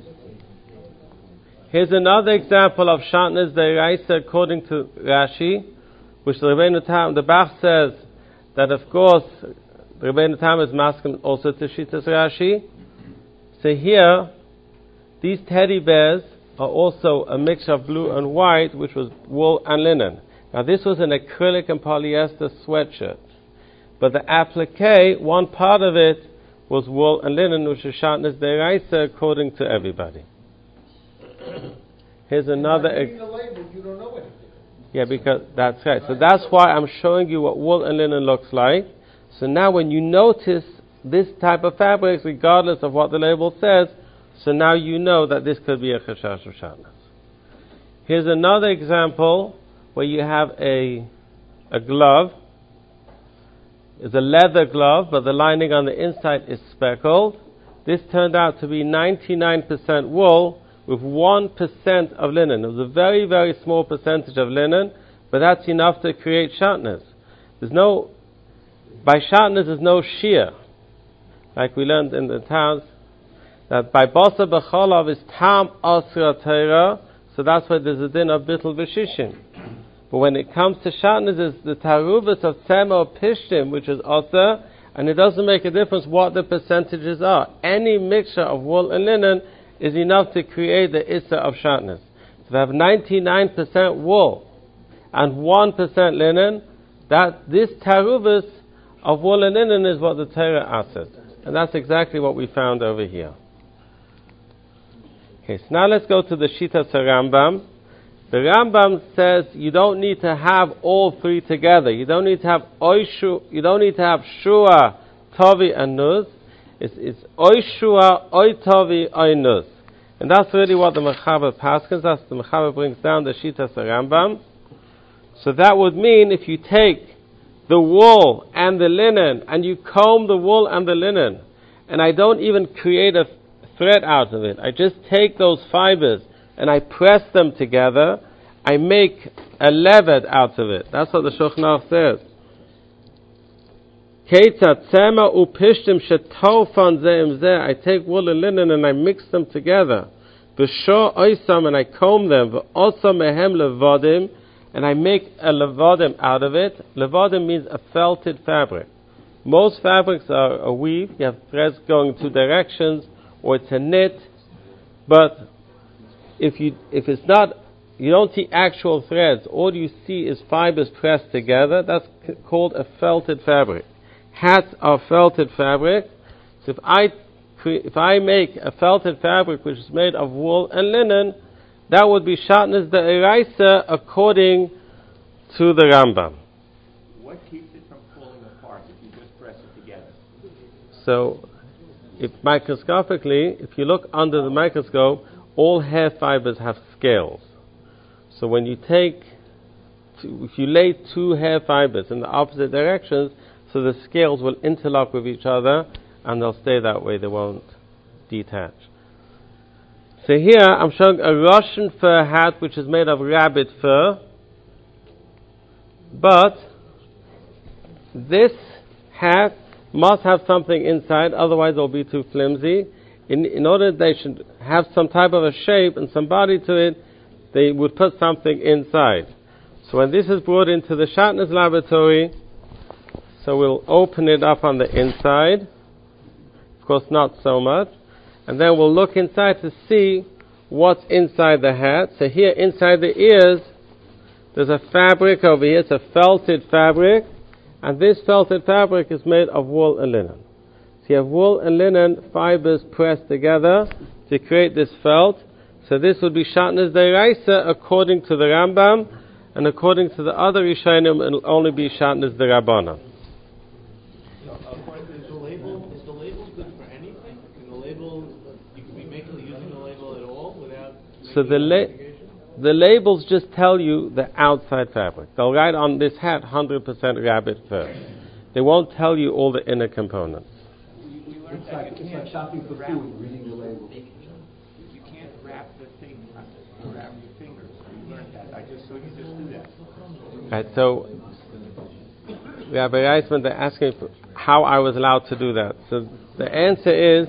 Here's another example of Shatnez Deiraisa according to Rashi, which the Rebbeinu Tam, the Bach says that of course the Rebbeinu Tam is masking also to Shitas Rashi. So here, these teddy bears are also a mixture of blue and white, which was wool and linen. Now this was an acrylic and polyester sweatshirt, but the applique, one part of it was wool and linen, which is Shatnez Deiraisa according to everybody. Here's another. Yeah, because that's right. So that's why I'm showing you what wool and linen looks like. So now when you notice this type of fabrics, regardless of what the label says, so now you know that this could be a chashash of shatnez. Here's another example where you have a glove. It's a leather glove, but the lining on the inside is speckled. This turned out to be 99% wool with 1% of linen. It was a very, very small percentage of linen, but that's enough to create shatnez. By shatnez there's no shear. Like we learned in the towns, that by basa b'cholav is tam asra teira, so that's why there's a din of bittul v'shishim. But when it comes to shatnez, it's the taruvas of tzema or pishtim, which is asra, and it doesn't make a difference what the percentages are. Any mixture of wool and linen is enough to create the issa of shatnez. So if I have 99% wool and 1% linen, that this taruvas of wool and linen is what the Torah asks. And that's exactly what we found over here. Okay, so now let's go to the Shitas Rambam. The Rambam says you don't need to have all three together. You don't need to have Shua, Tavi, and Nuz. It's Oy Shua, Oy Tavi, Oy Nuz. And that's really what the Mechaber paskins. That's the Mechaber brings down the Shitas Rambam. So that would mean if you take the wool and the linen, and you comb the wool and the linen, and I don't even create a thread out of it. I just take those fibers and I press them together. I make a leved out of it. That's what the Shulchan Aruch says. I take wool and linen and I mix them together. And I comb them. And I make a levadim out of it. Levadim means a felted fabric. Most fabrics are a weave. You have threads going two directions, or it's a knit. But if it's not, you don't see actual threads. All you see is fibers pressed together. That's called a felted fabric. Hats are felted fabric. So if I make a felted fabric which is made of wool and linen, that would be shatnez deiraisa according to the Rambam. What keeps it from falling apart if you just press it together? So, if you look under the microscope, all hair fibers have scales. So when you if you lay two hair fibers in the opposite directions, so the scales will interlock with each other, and they'll stay that way, they won't detach. So here I'm showing a Russian fur hat which is made of rabbit fur, but this hat must have something inside, otherwise it'll be too flimsy. In order they should have some type of a shape and some body to it, they would put something inside. So when this is brought into the Shatner's laboratory, so we'll open it up on the inside. Of course, not so much. And then we'll look inside to see what's inside the hat. So here, inside the ears, there's a fabric over here. It's a felted fabric. And this felted fabric is made of wool and linen. So you have wool and linen fibers pressed together to create this felt. So this would be Shatner's Deraisa according to the Rambam. And according to the other Rishonim, it'll only be Shatner's Derabbanan. Is the label good for anything? Can the label, you could be using the label at all without... So the labels just tell you the outside fabric. They'll write on this hat 100% rabbit fur. They won't tell you all the inner components. It's like shopping for food, reading the label. You can't wrap the thing around your fingers. We learned that. I just saw you just do that. Right, so Rabbi Reisman, they're asking how I was allowed to do that. So the answer is,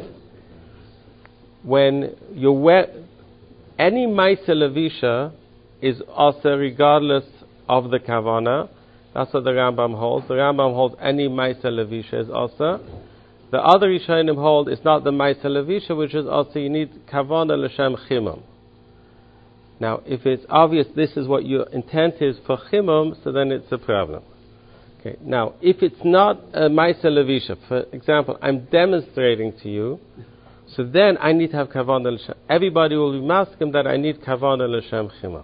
when you wear any Maisa Levisha is also regardless of the Kavana. That's what the Rambam holds. The Rambam holds any Maisa Levisha is also. The other Rishonim hold it's not the Maisa Levisha, which is also you need Kavana L'Shem Chimum. Now, if it's obvious this is what your intent is for Chimum, so then it's a problem. Okay. Now, if it's not a Maisa Levisha, for example, I'm demonstrating to you, so then I need to have Kavana L'Shem. Everybody will be masking that I need Kavana L'Shem Chimum.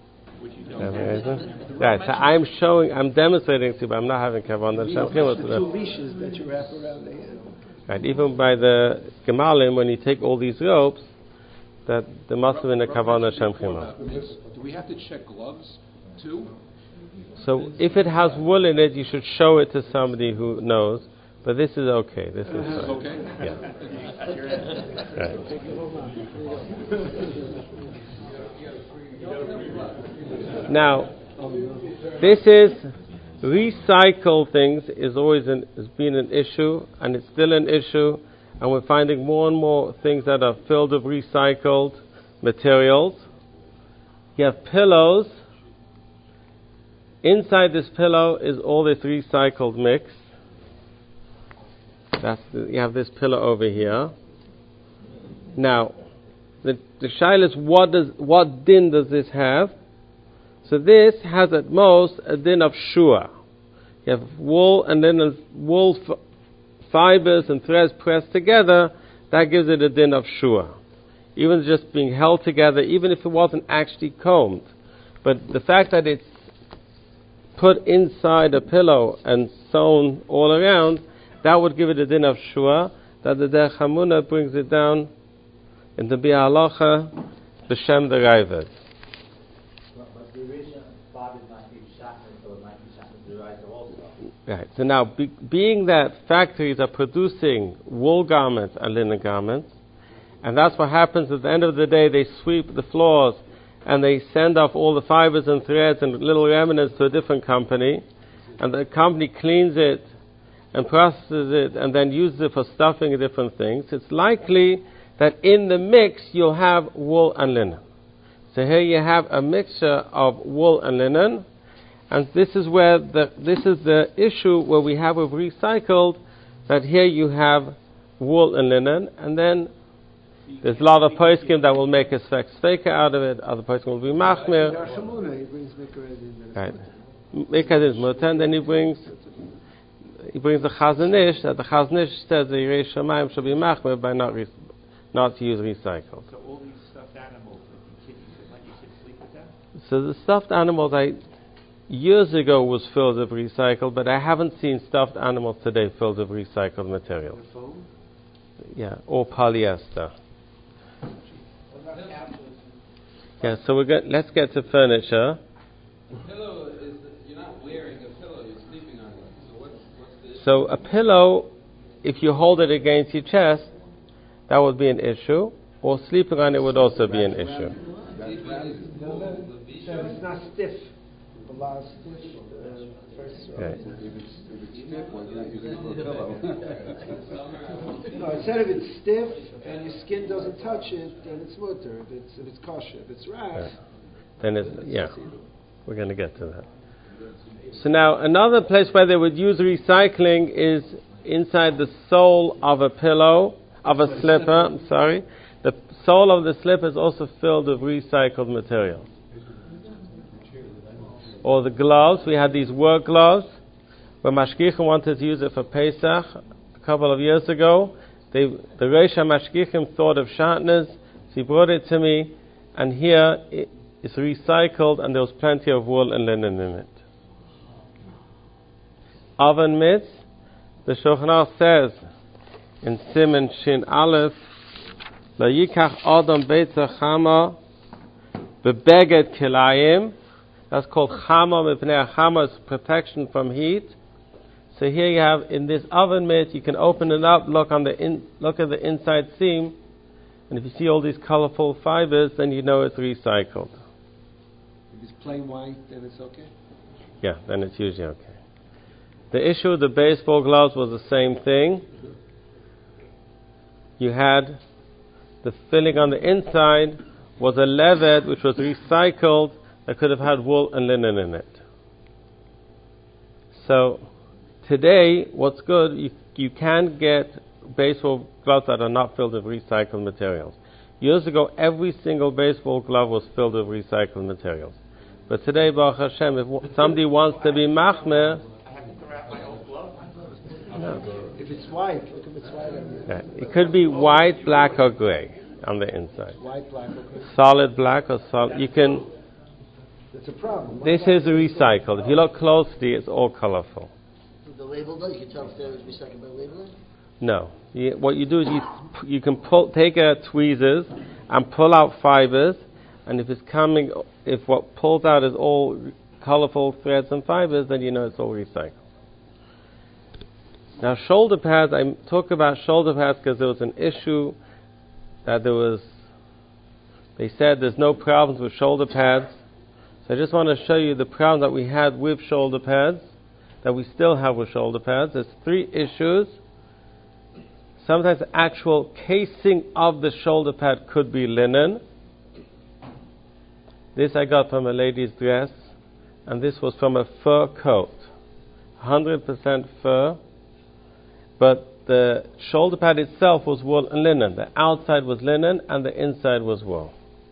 Right, so I'm demonstrating to you, but I'm not having Kavana L'Shem Chimum. The two leashes that you wrap around the hand. Right, even by the Gemalim, when you take all these ropes, that there must have been a Kavana L'Shem Chimum. Do we have to check gloves too? So if it has wool in it, you should show it to somebody who knows. But this is okay. This is fine. Okay. Yeah. Right. Now, this is recycled things has been an issue, and it's still an issue, and we're finding more and more things that are filled with recycled materials. You have pillows. Inside this pillow is all this recycled mix. You have this pillow over here. Now, the shaila is what din does this have? So this has at most a din of shua. You have wool and then wool fibers and threads pressed together. That gives it a din of shua. Even just being held together, even if it wasn't actually combed, but the fact that it's put inside a pillow and sewn all around, that would give it a din of shua, that the Derech Hamuna brings it down in the Biur Halacha b'Shem the Raavad. But the original fabric might be Shatner, so it might be Shatner Deraisa also. Right, so now, being that factories are producing wool garments and linen garments, and that's what happens at the end of the day, they sweep the floors and they send off all the fibers and threads and little remnants to a different company, and the company cleans it and processes it and then uses it for stuffing and different things. It's likely that in the mix you'll have wool and linen. So here you have a mixture of wool and linen, and this is the issue where we have with recycled, that here you have wool and linen, and then there's a lot of poskim that will make a sveka out of it. Other poskim will be machmir. He brings Mikared in. Right. Mikared is mutar, and then he brings the Chazon Ish, that the Chazon Ish says the Yirei Shamayim should be machmir by not to use recycled. So all these stuffed animals that you should let your kids sleep with them? So the stuffed animals years ago was filled with recycled, but I haven't seen stuffed animals today filled with recycled materials. Yeah, or polyester. Yeah, so let's get to furniture. The pillow is, you're not wearing a pillow, you're sleeping on it. So what's the issue? So a pillow, if you hold it against your chest, that would be an issue, or sleeping on it would also be an issue. It's not stiff. The last stitch, first row. If it's stiff, well, you're not using it for a pillow. No, I said if it's stiff and your skin doesn't touch it, then it's mutter. If it's kosher. If it's ras, then it's, we're going to get to that. So now, another place where they would use recycling is inside the sole of a pillow, of a slipper, The sole of the slipper is also filled with recycled material. Or the gloves, we had these work gloves, where Mashgichim wanted to use it for Pesach a couple of years ago. The Reisha Mashgichim thought of shatnez, so he brought it to me, and here it's recycled, and there was plenty of wool and linen in it. Oven mitts, the Shulchan Aruch says in Siman Shin Aleph, La yikach adam beitza chama bebeged kilayim. That's called chama mipnei chama, is protection from heat. So here you have, in this oven mitt, you can open it up, look at the inside seam, and if you see all these colorful fibers, then you know it's recycled. if it's plain white, then it's okay. Yeah, then it's usually okay. The issue with the baseball gloves was the same thing. You had the filling on the inside was a leather which was recycled that could have had wool and linen in it. So today, what's good, you can get baseball gloves that are not filled with recycled materials. Years ago, every single baseball glove was filled with recycled materials. But today, Baruch Hashem, if somebody wants to be machmer, If it's white, look if it's white. it could be white, black, or gray on the inside. White, black, okay. Solid black or solid. You can. It's a problem. This is recycled. If you look closely, it's all colorful. The label, though, you can tell if there was recycled by labeling? No. What you do is you can take tweezers and pull out fibers, and if what pulls out is all colorful threads and fibers, then you know it's all recycled. Now, shoulder pads, I talk about shoulder pads because there was an issue that they said there's no problems with shoulder pads. So I just want to show you the problem that we had with shoulder pads, that we still have with shoulder pads. There's 3 issues. Sometimes the actual casing of the shoulder pad could be linen. This I got from a lady's dress, and this was from a fur coat. 100% fur. But the shoulder pad itself was wool and linen. The outside was linen and the inside was wool.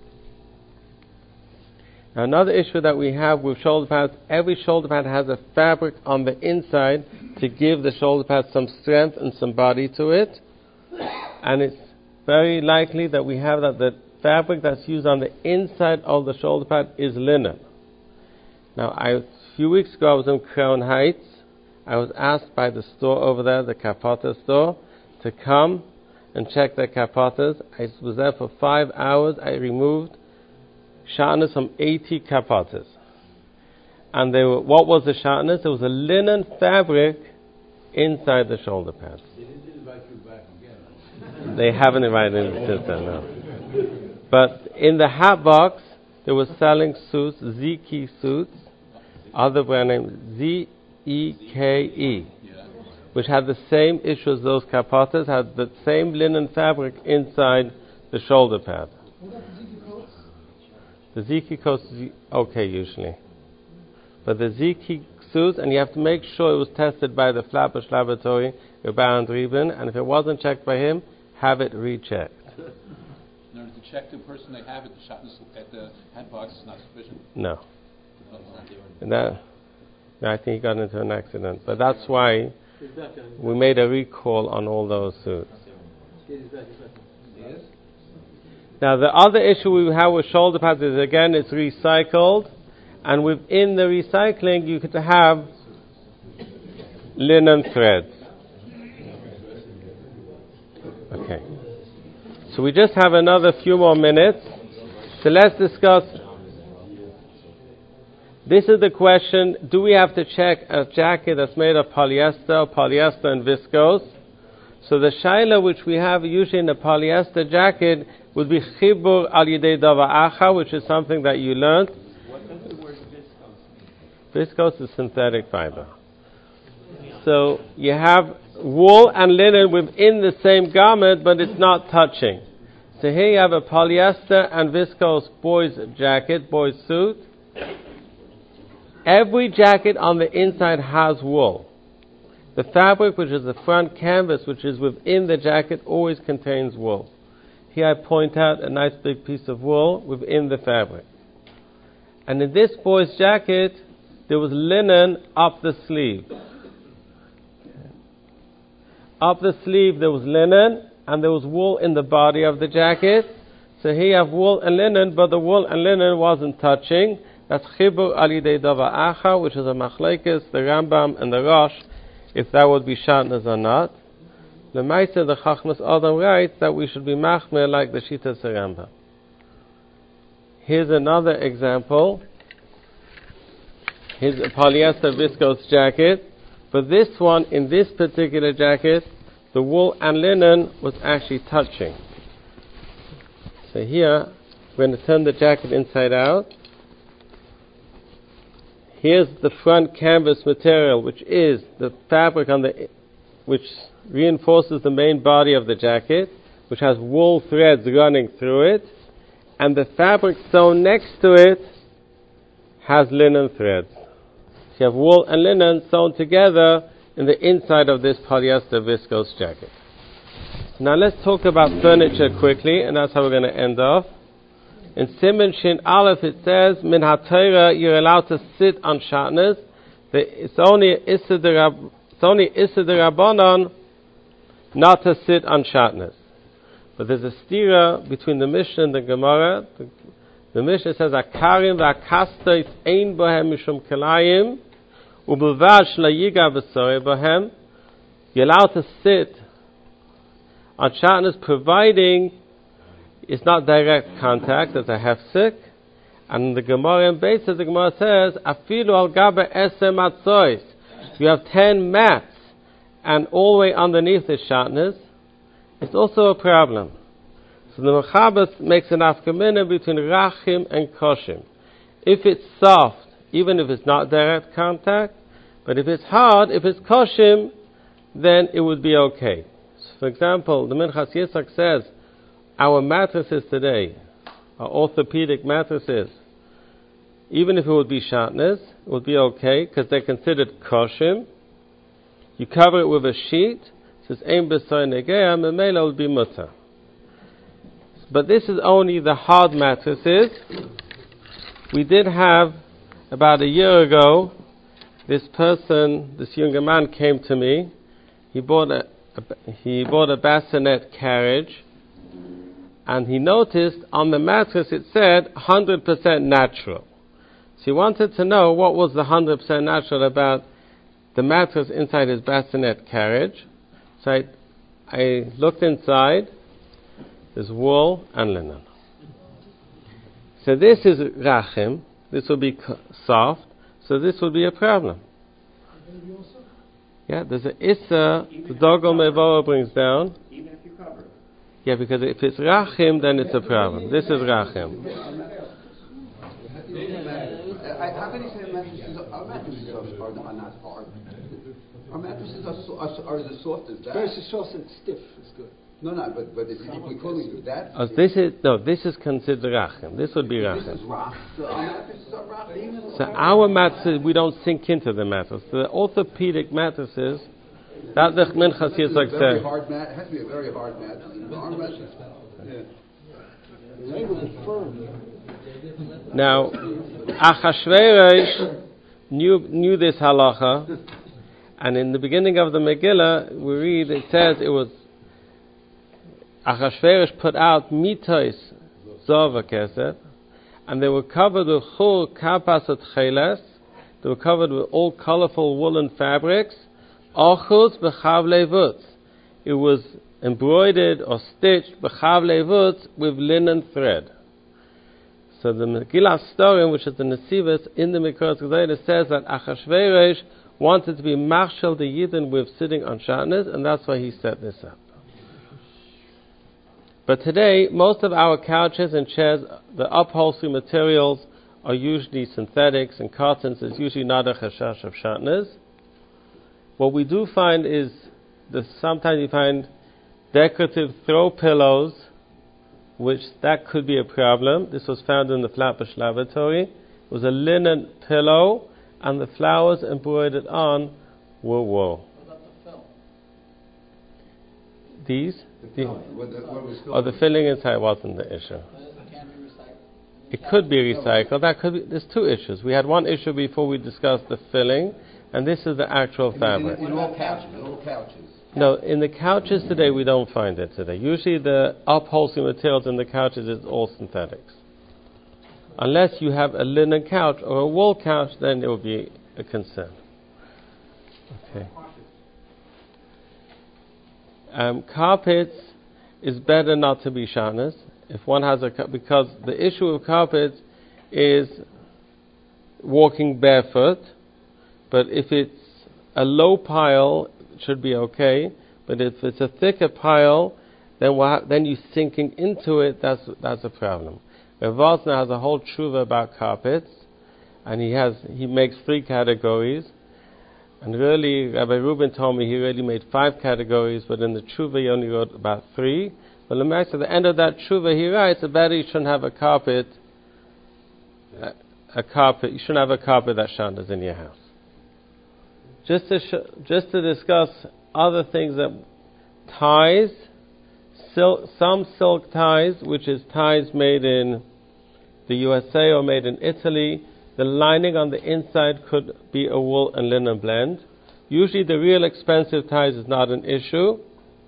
Now, another issue that we have with shoulder pads, every shoulder pad has a fabric on the inside to give the shoulder pad some strength and some body to it. And it's very likely that we have that the fabric that's used on the inside of the shoulder pad is linen. Now, a few weeks ago I was in Crown Heights. I was asked by the store over there, the Kapata store, to come and check their kapatas. I was there for 5 hours. I removed shatnez from 80 kapatas. And what was the shatnez? There was a linen fabric inside the shoulder pads. They didn't invite you back again. They haven't invited me since then, no. But in the hat box, they were selling suits, Zeke suits, other brand name, Z-E-K-E, which had the same issue as those kapatas, had the same linen fabric inside the shoulder pad. The Zeke coats is okay usually. But the Zeke suits, and you have to make sure it was tested by the Flatbush laboratory, Baron Drieben, and if it wasn't checked by him, have it rechecked. In order to check the person they have at the hat box is not sufficient? No. And I think he got into an accident. But that's why we made a recall on all those suits. Now the other issue we have with shoulder pads is, again, it's recycled. And within the recycling, you could have linen threads. Okay. So we just have another few more minutes. So let's discuss. This is the question, do we have to check a jacket that's made of polyester and viscose? So the shaila which we have usually in a polyester jacket would be chibur al yidei dava acha, which is something that you learned. What does the word viscose Viscose is synthetic fiber. So you have wool and linen within the same garment, but it's not touching. So here you have a polyester and viscose boy's jacket, boy's suit. Every jacket on the inside has wool. The fabric, which is the front canvas, which is within the jacket, always contains wool. Here I point out a nice big piece of wool within the fabric. And in this boy's jacket, there was linen up the sleeve. Up the sleeve there was linen, and there was wool in the body of the jacket. So here you have wool and linen, but the wool and linen wasn't touching. That's Chibur Alidei Dava Acha, which is a machlekes, the Rambam and the Rosh, if that would be shatnez or not. The Maisa, the Chachmas Adam writes that we should be machmer like the Shitas Rambam. Here's another example. Here's a polyester viscose jacket. But this one, in this particular jacket, the wool and linen was actually touching. So here, we're going to turn the jacket inside out. Here's the front canvas material, which is the fabric which reinforces the main body of the jacket, which has wool threads running through it, and the fabric sewn next to it has linen threads. So you have wool and linen sewn together in the inside of this polyester viscose jacket. Now let's talk about furniture quickly, and that's how we're going to end off. In Siman Shin Aleph it says, Min HaTorah, you're allowed to sit on shatnez. It's only Issa D'Rabbanan not to sit on shatnez. But there's a stira between the Mishnah and the Gemara. The Mishnah says, Akarim v'akastois ein bohem mishum kelayim, ubelvad shelayiga v'sorei bohem. You're allowed to sit on shatnez providing it's not direct contact, there's a hefsek. And the Gemara in Beis, the Gemara says, Afilu al gabe esem atzois. You have 10 mats, and all the way underneath the shatnez, it's also a problem. So the Mechaber makes an afkamina between rachim and koshim. If it's soft, even if it's not direct contact, but if it's hard, if it's koshim, then it would be okay. So for example, the Minchas Yitzchak says, our mattresses today, our orthopedic mattresses, even if it would be shatnez, it would be okay, because they're considered koshim. You cover it with a sheet, it says, Ein b'soy negeya, memela would be mutter. But this is only the hard mattresses. We did have, about a year ago, this younger man came to me. He bought a bassinet carriage, and he noticed on the mattress it said 100% natural. So he wanted to know what was the 100% natural about the mattress inside his bassinet carriage. So I looked inside. There's wool and linen. So this is rachim. This will be soft. So this will be a problem. Yeah, there's an issa. The Dogel Mevorah brings down. Even if you cover it. Yeah, because if it's rachim, then it's a problem. This is rachim. How can you say our mattresses are not hard? Our mattresses are the soft as that. Very soft and stiff is good. No, but if we're calling it that. This is considered rachim. This would be rachim. This is rach. So our mattresses are rach. So our mattresses, we don't sink into the mattress. The orthopedic mattresses, that the Minchas Yitzchak said. It has to be a very hard mattress. Our mattress. Yeah. The label is firm. Now, Achashverosh knew this halacha, and in the beginning of the Megillah, we read, it says it was Achashverosh put out mitos zova kesef, and they were covered with chur kapasot cheles. They were covered with all colorful woolen fabrics. Ochuz b'chav levutz. It was embroidered or stitched b'chav levutz with linen thread. So the Megillah Storim, which is the Nesivos in the Mikras Gedolah, says that Achashverosh wanted to be marshal the Yidden with sitting on shatnez, and that's why he set this up. But today, most of our couches and chairs, the upholstery materials are usually synthetics, and cottons is usually not a chashash of shatnez. What we do find is that sometimes you find decorative throw pillows, which that could be a problem. This was found in the Flatbush Lavatory. It was a linen pillow, and the flowers embroidered on were wool. What about the film? These? The The filling inside wasn't the issue. It can't be recycled. It could be recycled. That could be. There's two issues. We had one issue before we discussed the filling, and this is the actual fabric. In all couches. No, in the couches today we don't find it today. Usually the upholstery materials in the couches is all synthetics. Unless you have a linen couch or a wool couch, then it will be a concern. Okay. Carpets is better not to be shatnez. If one has because the issue of carpets is walking barefoot, but if it's a low pile, it should be okay. But if it's a thicker pile, then you're sinking into it. That's a problem. Rav Wosner has a whole tshuva about carpets, and he makes 3 categories. And really, Rabbi Reuben told me he really made 5 categories, but in the tshuva he only wrote about 3. But at the end of that tshuva, he writes about you shouldn't have a carpet. You shouldn't have a carpet that shanders in your house. Just to discuss other things that ties, some silk ties, which is ties made in the USA or made in Italy, the lining on the inside could be a wool and linen blend. Usually the real expensive ties is not an issue.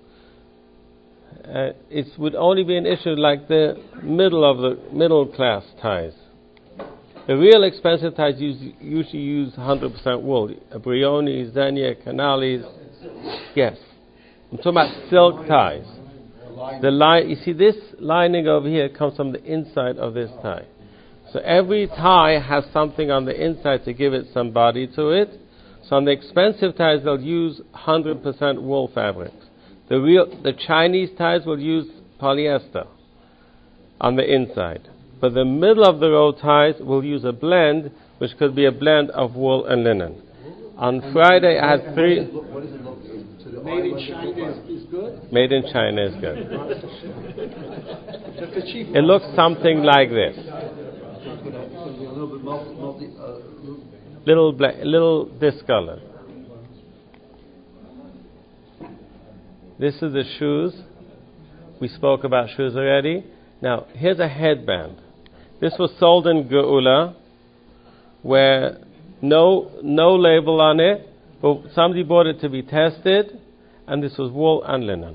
It would only be an issue like the middle class ties. The real expensive ties usually use 100% wool. Brioni, Xenia, Canales. Yes. I'm talking about silk ties. You see this lining over here comes from the inside of this tie. So every tie has something on the inside to give it some body to it. So on the expensive ties they'll use 100% wool fabrics. The Chinese ties will use polyester on the inside. But the middle of the row ties will use a blend, which could be a blend of wool and linen. On Friday I had 3... What does it look like? Made in China is good? Made in China is good. That's the cheap It looks something like this. Little discolored. This is the shoes. We spoke about shoes already. Now, here's a headband. This was sold in Geula, where no label on it, but somebody bought it to be tested, and this was wool and linen.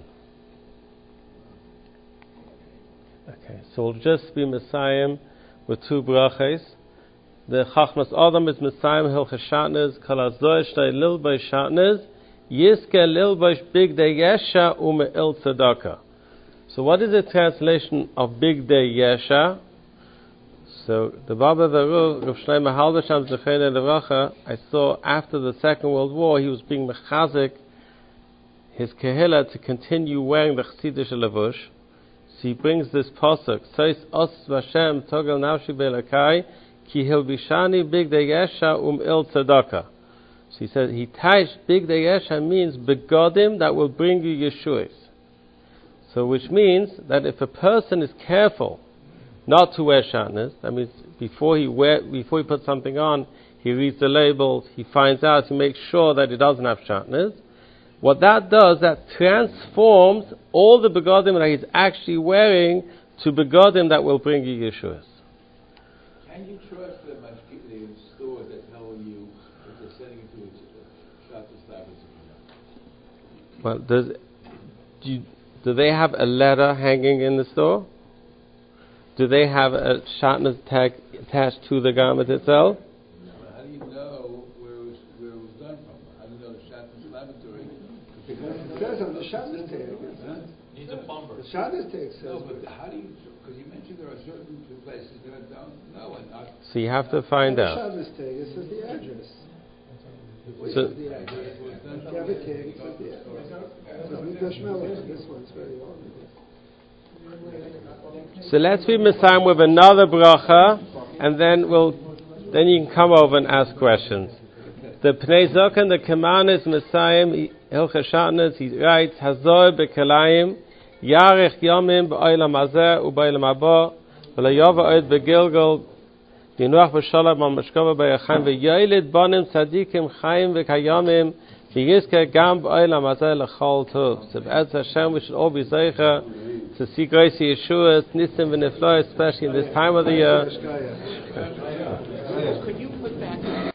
Okay, so we'll just be Messiah with 2 brachas. The Chachmas Adam is Messiah Hilchas Shatnez, Kol Hazoy Shtei Lilbay Shatnez, Yiske Lilbay Bigdei Yesha Ume'il Tzedakah. So what is the translation of Bigdei Yesha? So the Baba Veruv, Rav Shlomo Halbersham Zechene Levracha, I saw after the Second World War he was being mechazik his kehillah to continue wearing the Chassidish levush. So he brings this pasuk, Seis Os Vashem Togel Nafshi Belakai Ki Hilbishani Bigdei Yesha Il Tzedakah. So he says he ties Bigdei Yesha means begodim that will bring you Yeshuas. So which means that if a person is careful not to wear shatnez, that means before he puts something on, he reads the labels, he finds out, he makes sure that it doesn't have shatnez. What that does, that transforms all the begodim that he's actually wearing to begodim that will bring you Yeshuas. Can you trust the stores that tell you if they're sending it to a shatnez establishment? Well, do they have a letter hanging in the store? Do they have a shatnez tag attached to the garment itself? How do you know where it was done from? How do you know the shatnez laboratory? Because it says on the shatnez tag. Needs a plumber. The shatnez tag says. No, but how do you? Because you mentioned there are certain places that don't know and not. So you have to find out. On the shatnez tag it says the address. So, The address. If you have a tag, it says the address. It says Mikdash Melech. This one's very old. So let's be Messiah with another bracha, and then you can come over and ask questions. The Pnei Zokan, the Kemanis Messiah, Hilchas Shatnez, he writes, Hazor b'Kelayim, Yarech Yomim b'Olam Hazeh u'b'Olam Haba, v'Layova Oed b'Gilgal, Yinuach b'Shalom al-Mashkova b'Yachayim, v'Yoylid Bonim Tzadikim Chayim v'Kayomim, v'Yizke Gam b'Olam Hazeh l'Chol Tov. So B'ez Hashem, we should all be Zeicha to see grace Yeshua's Nisim v'Niflo, especially in this time of the year.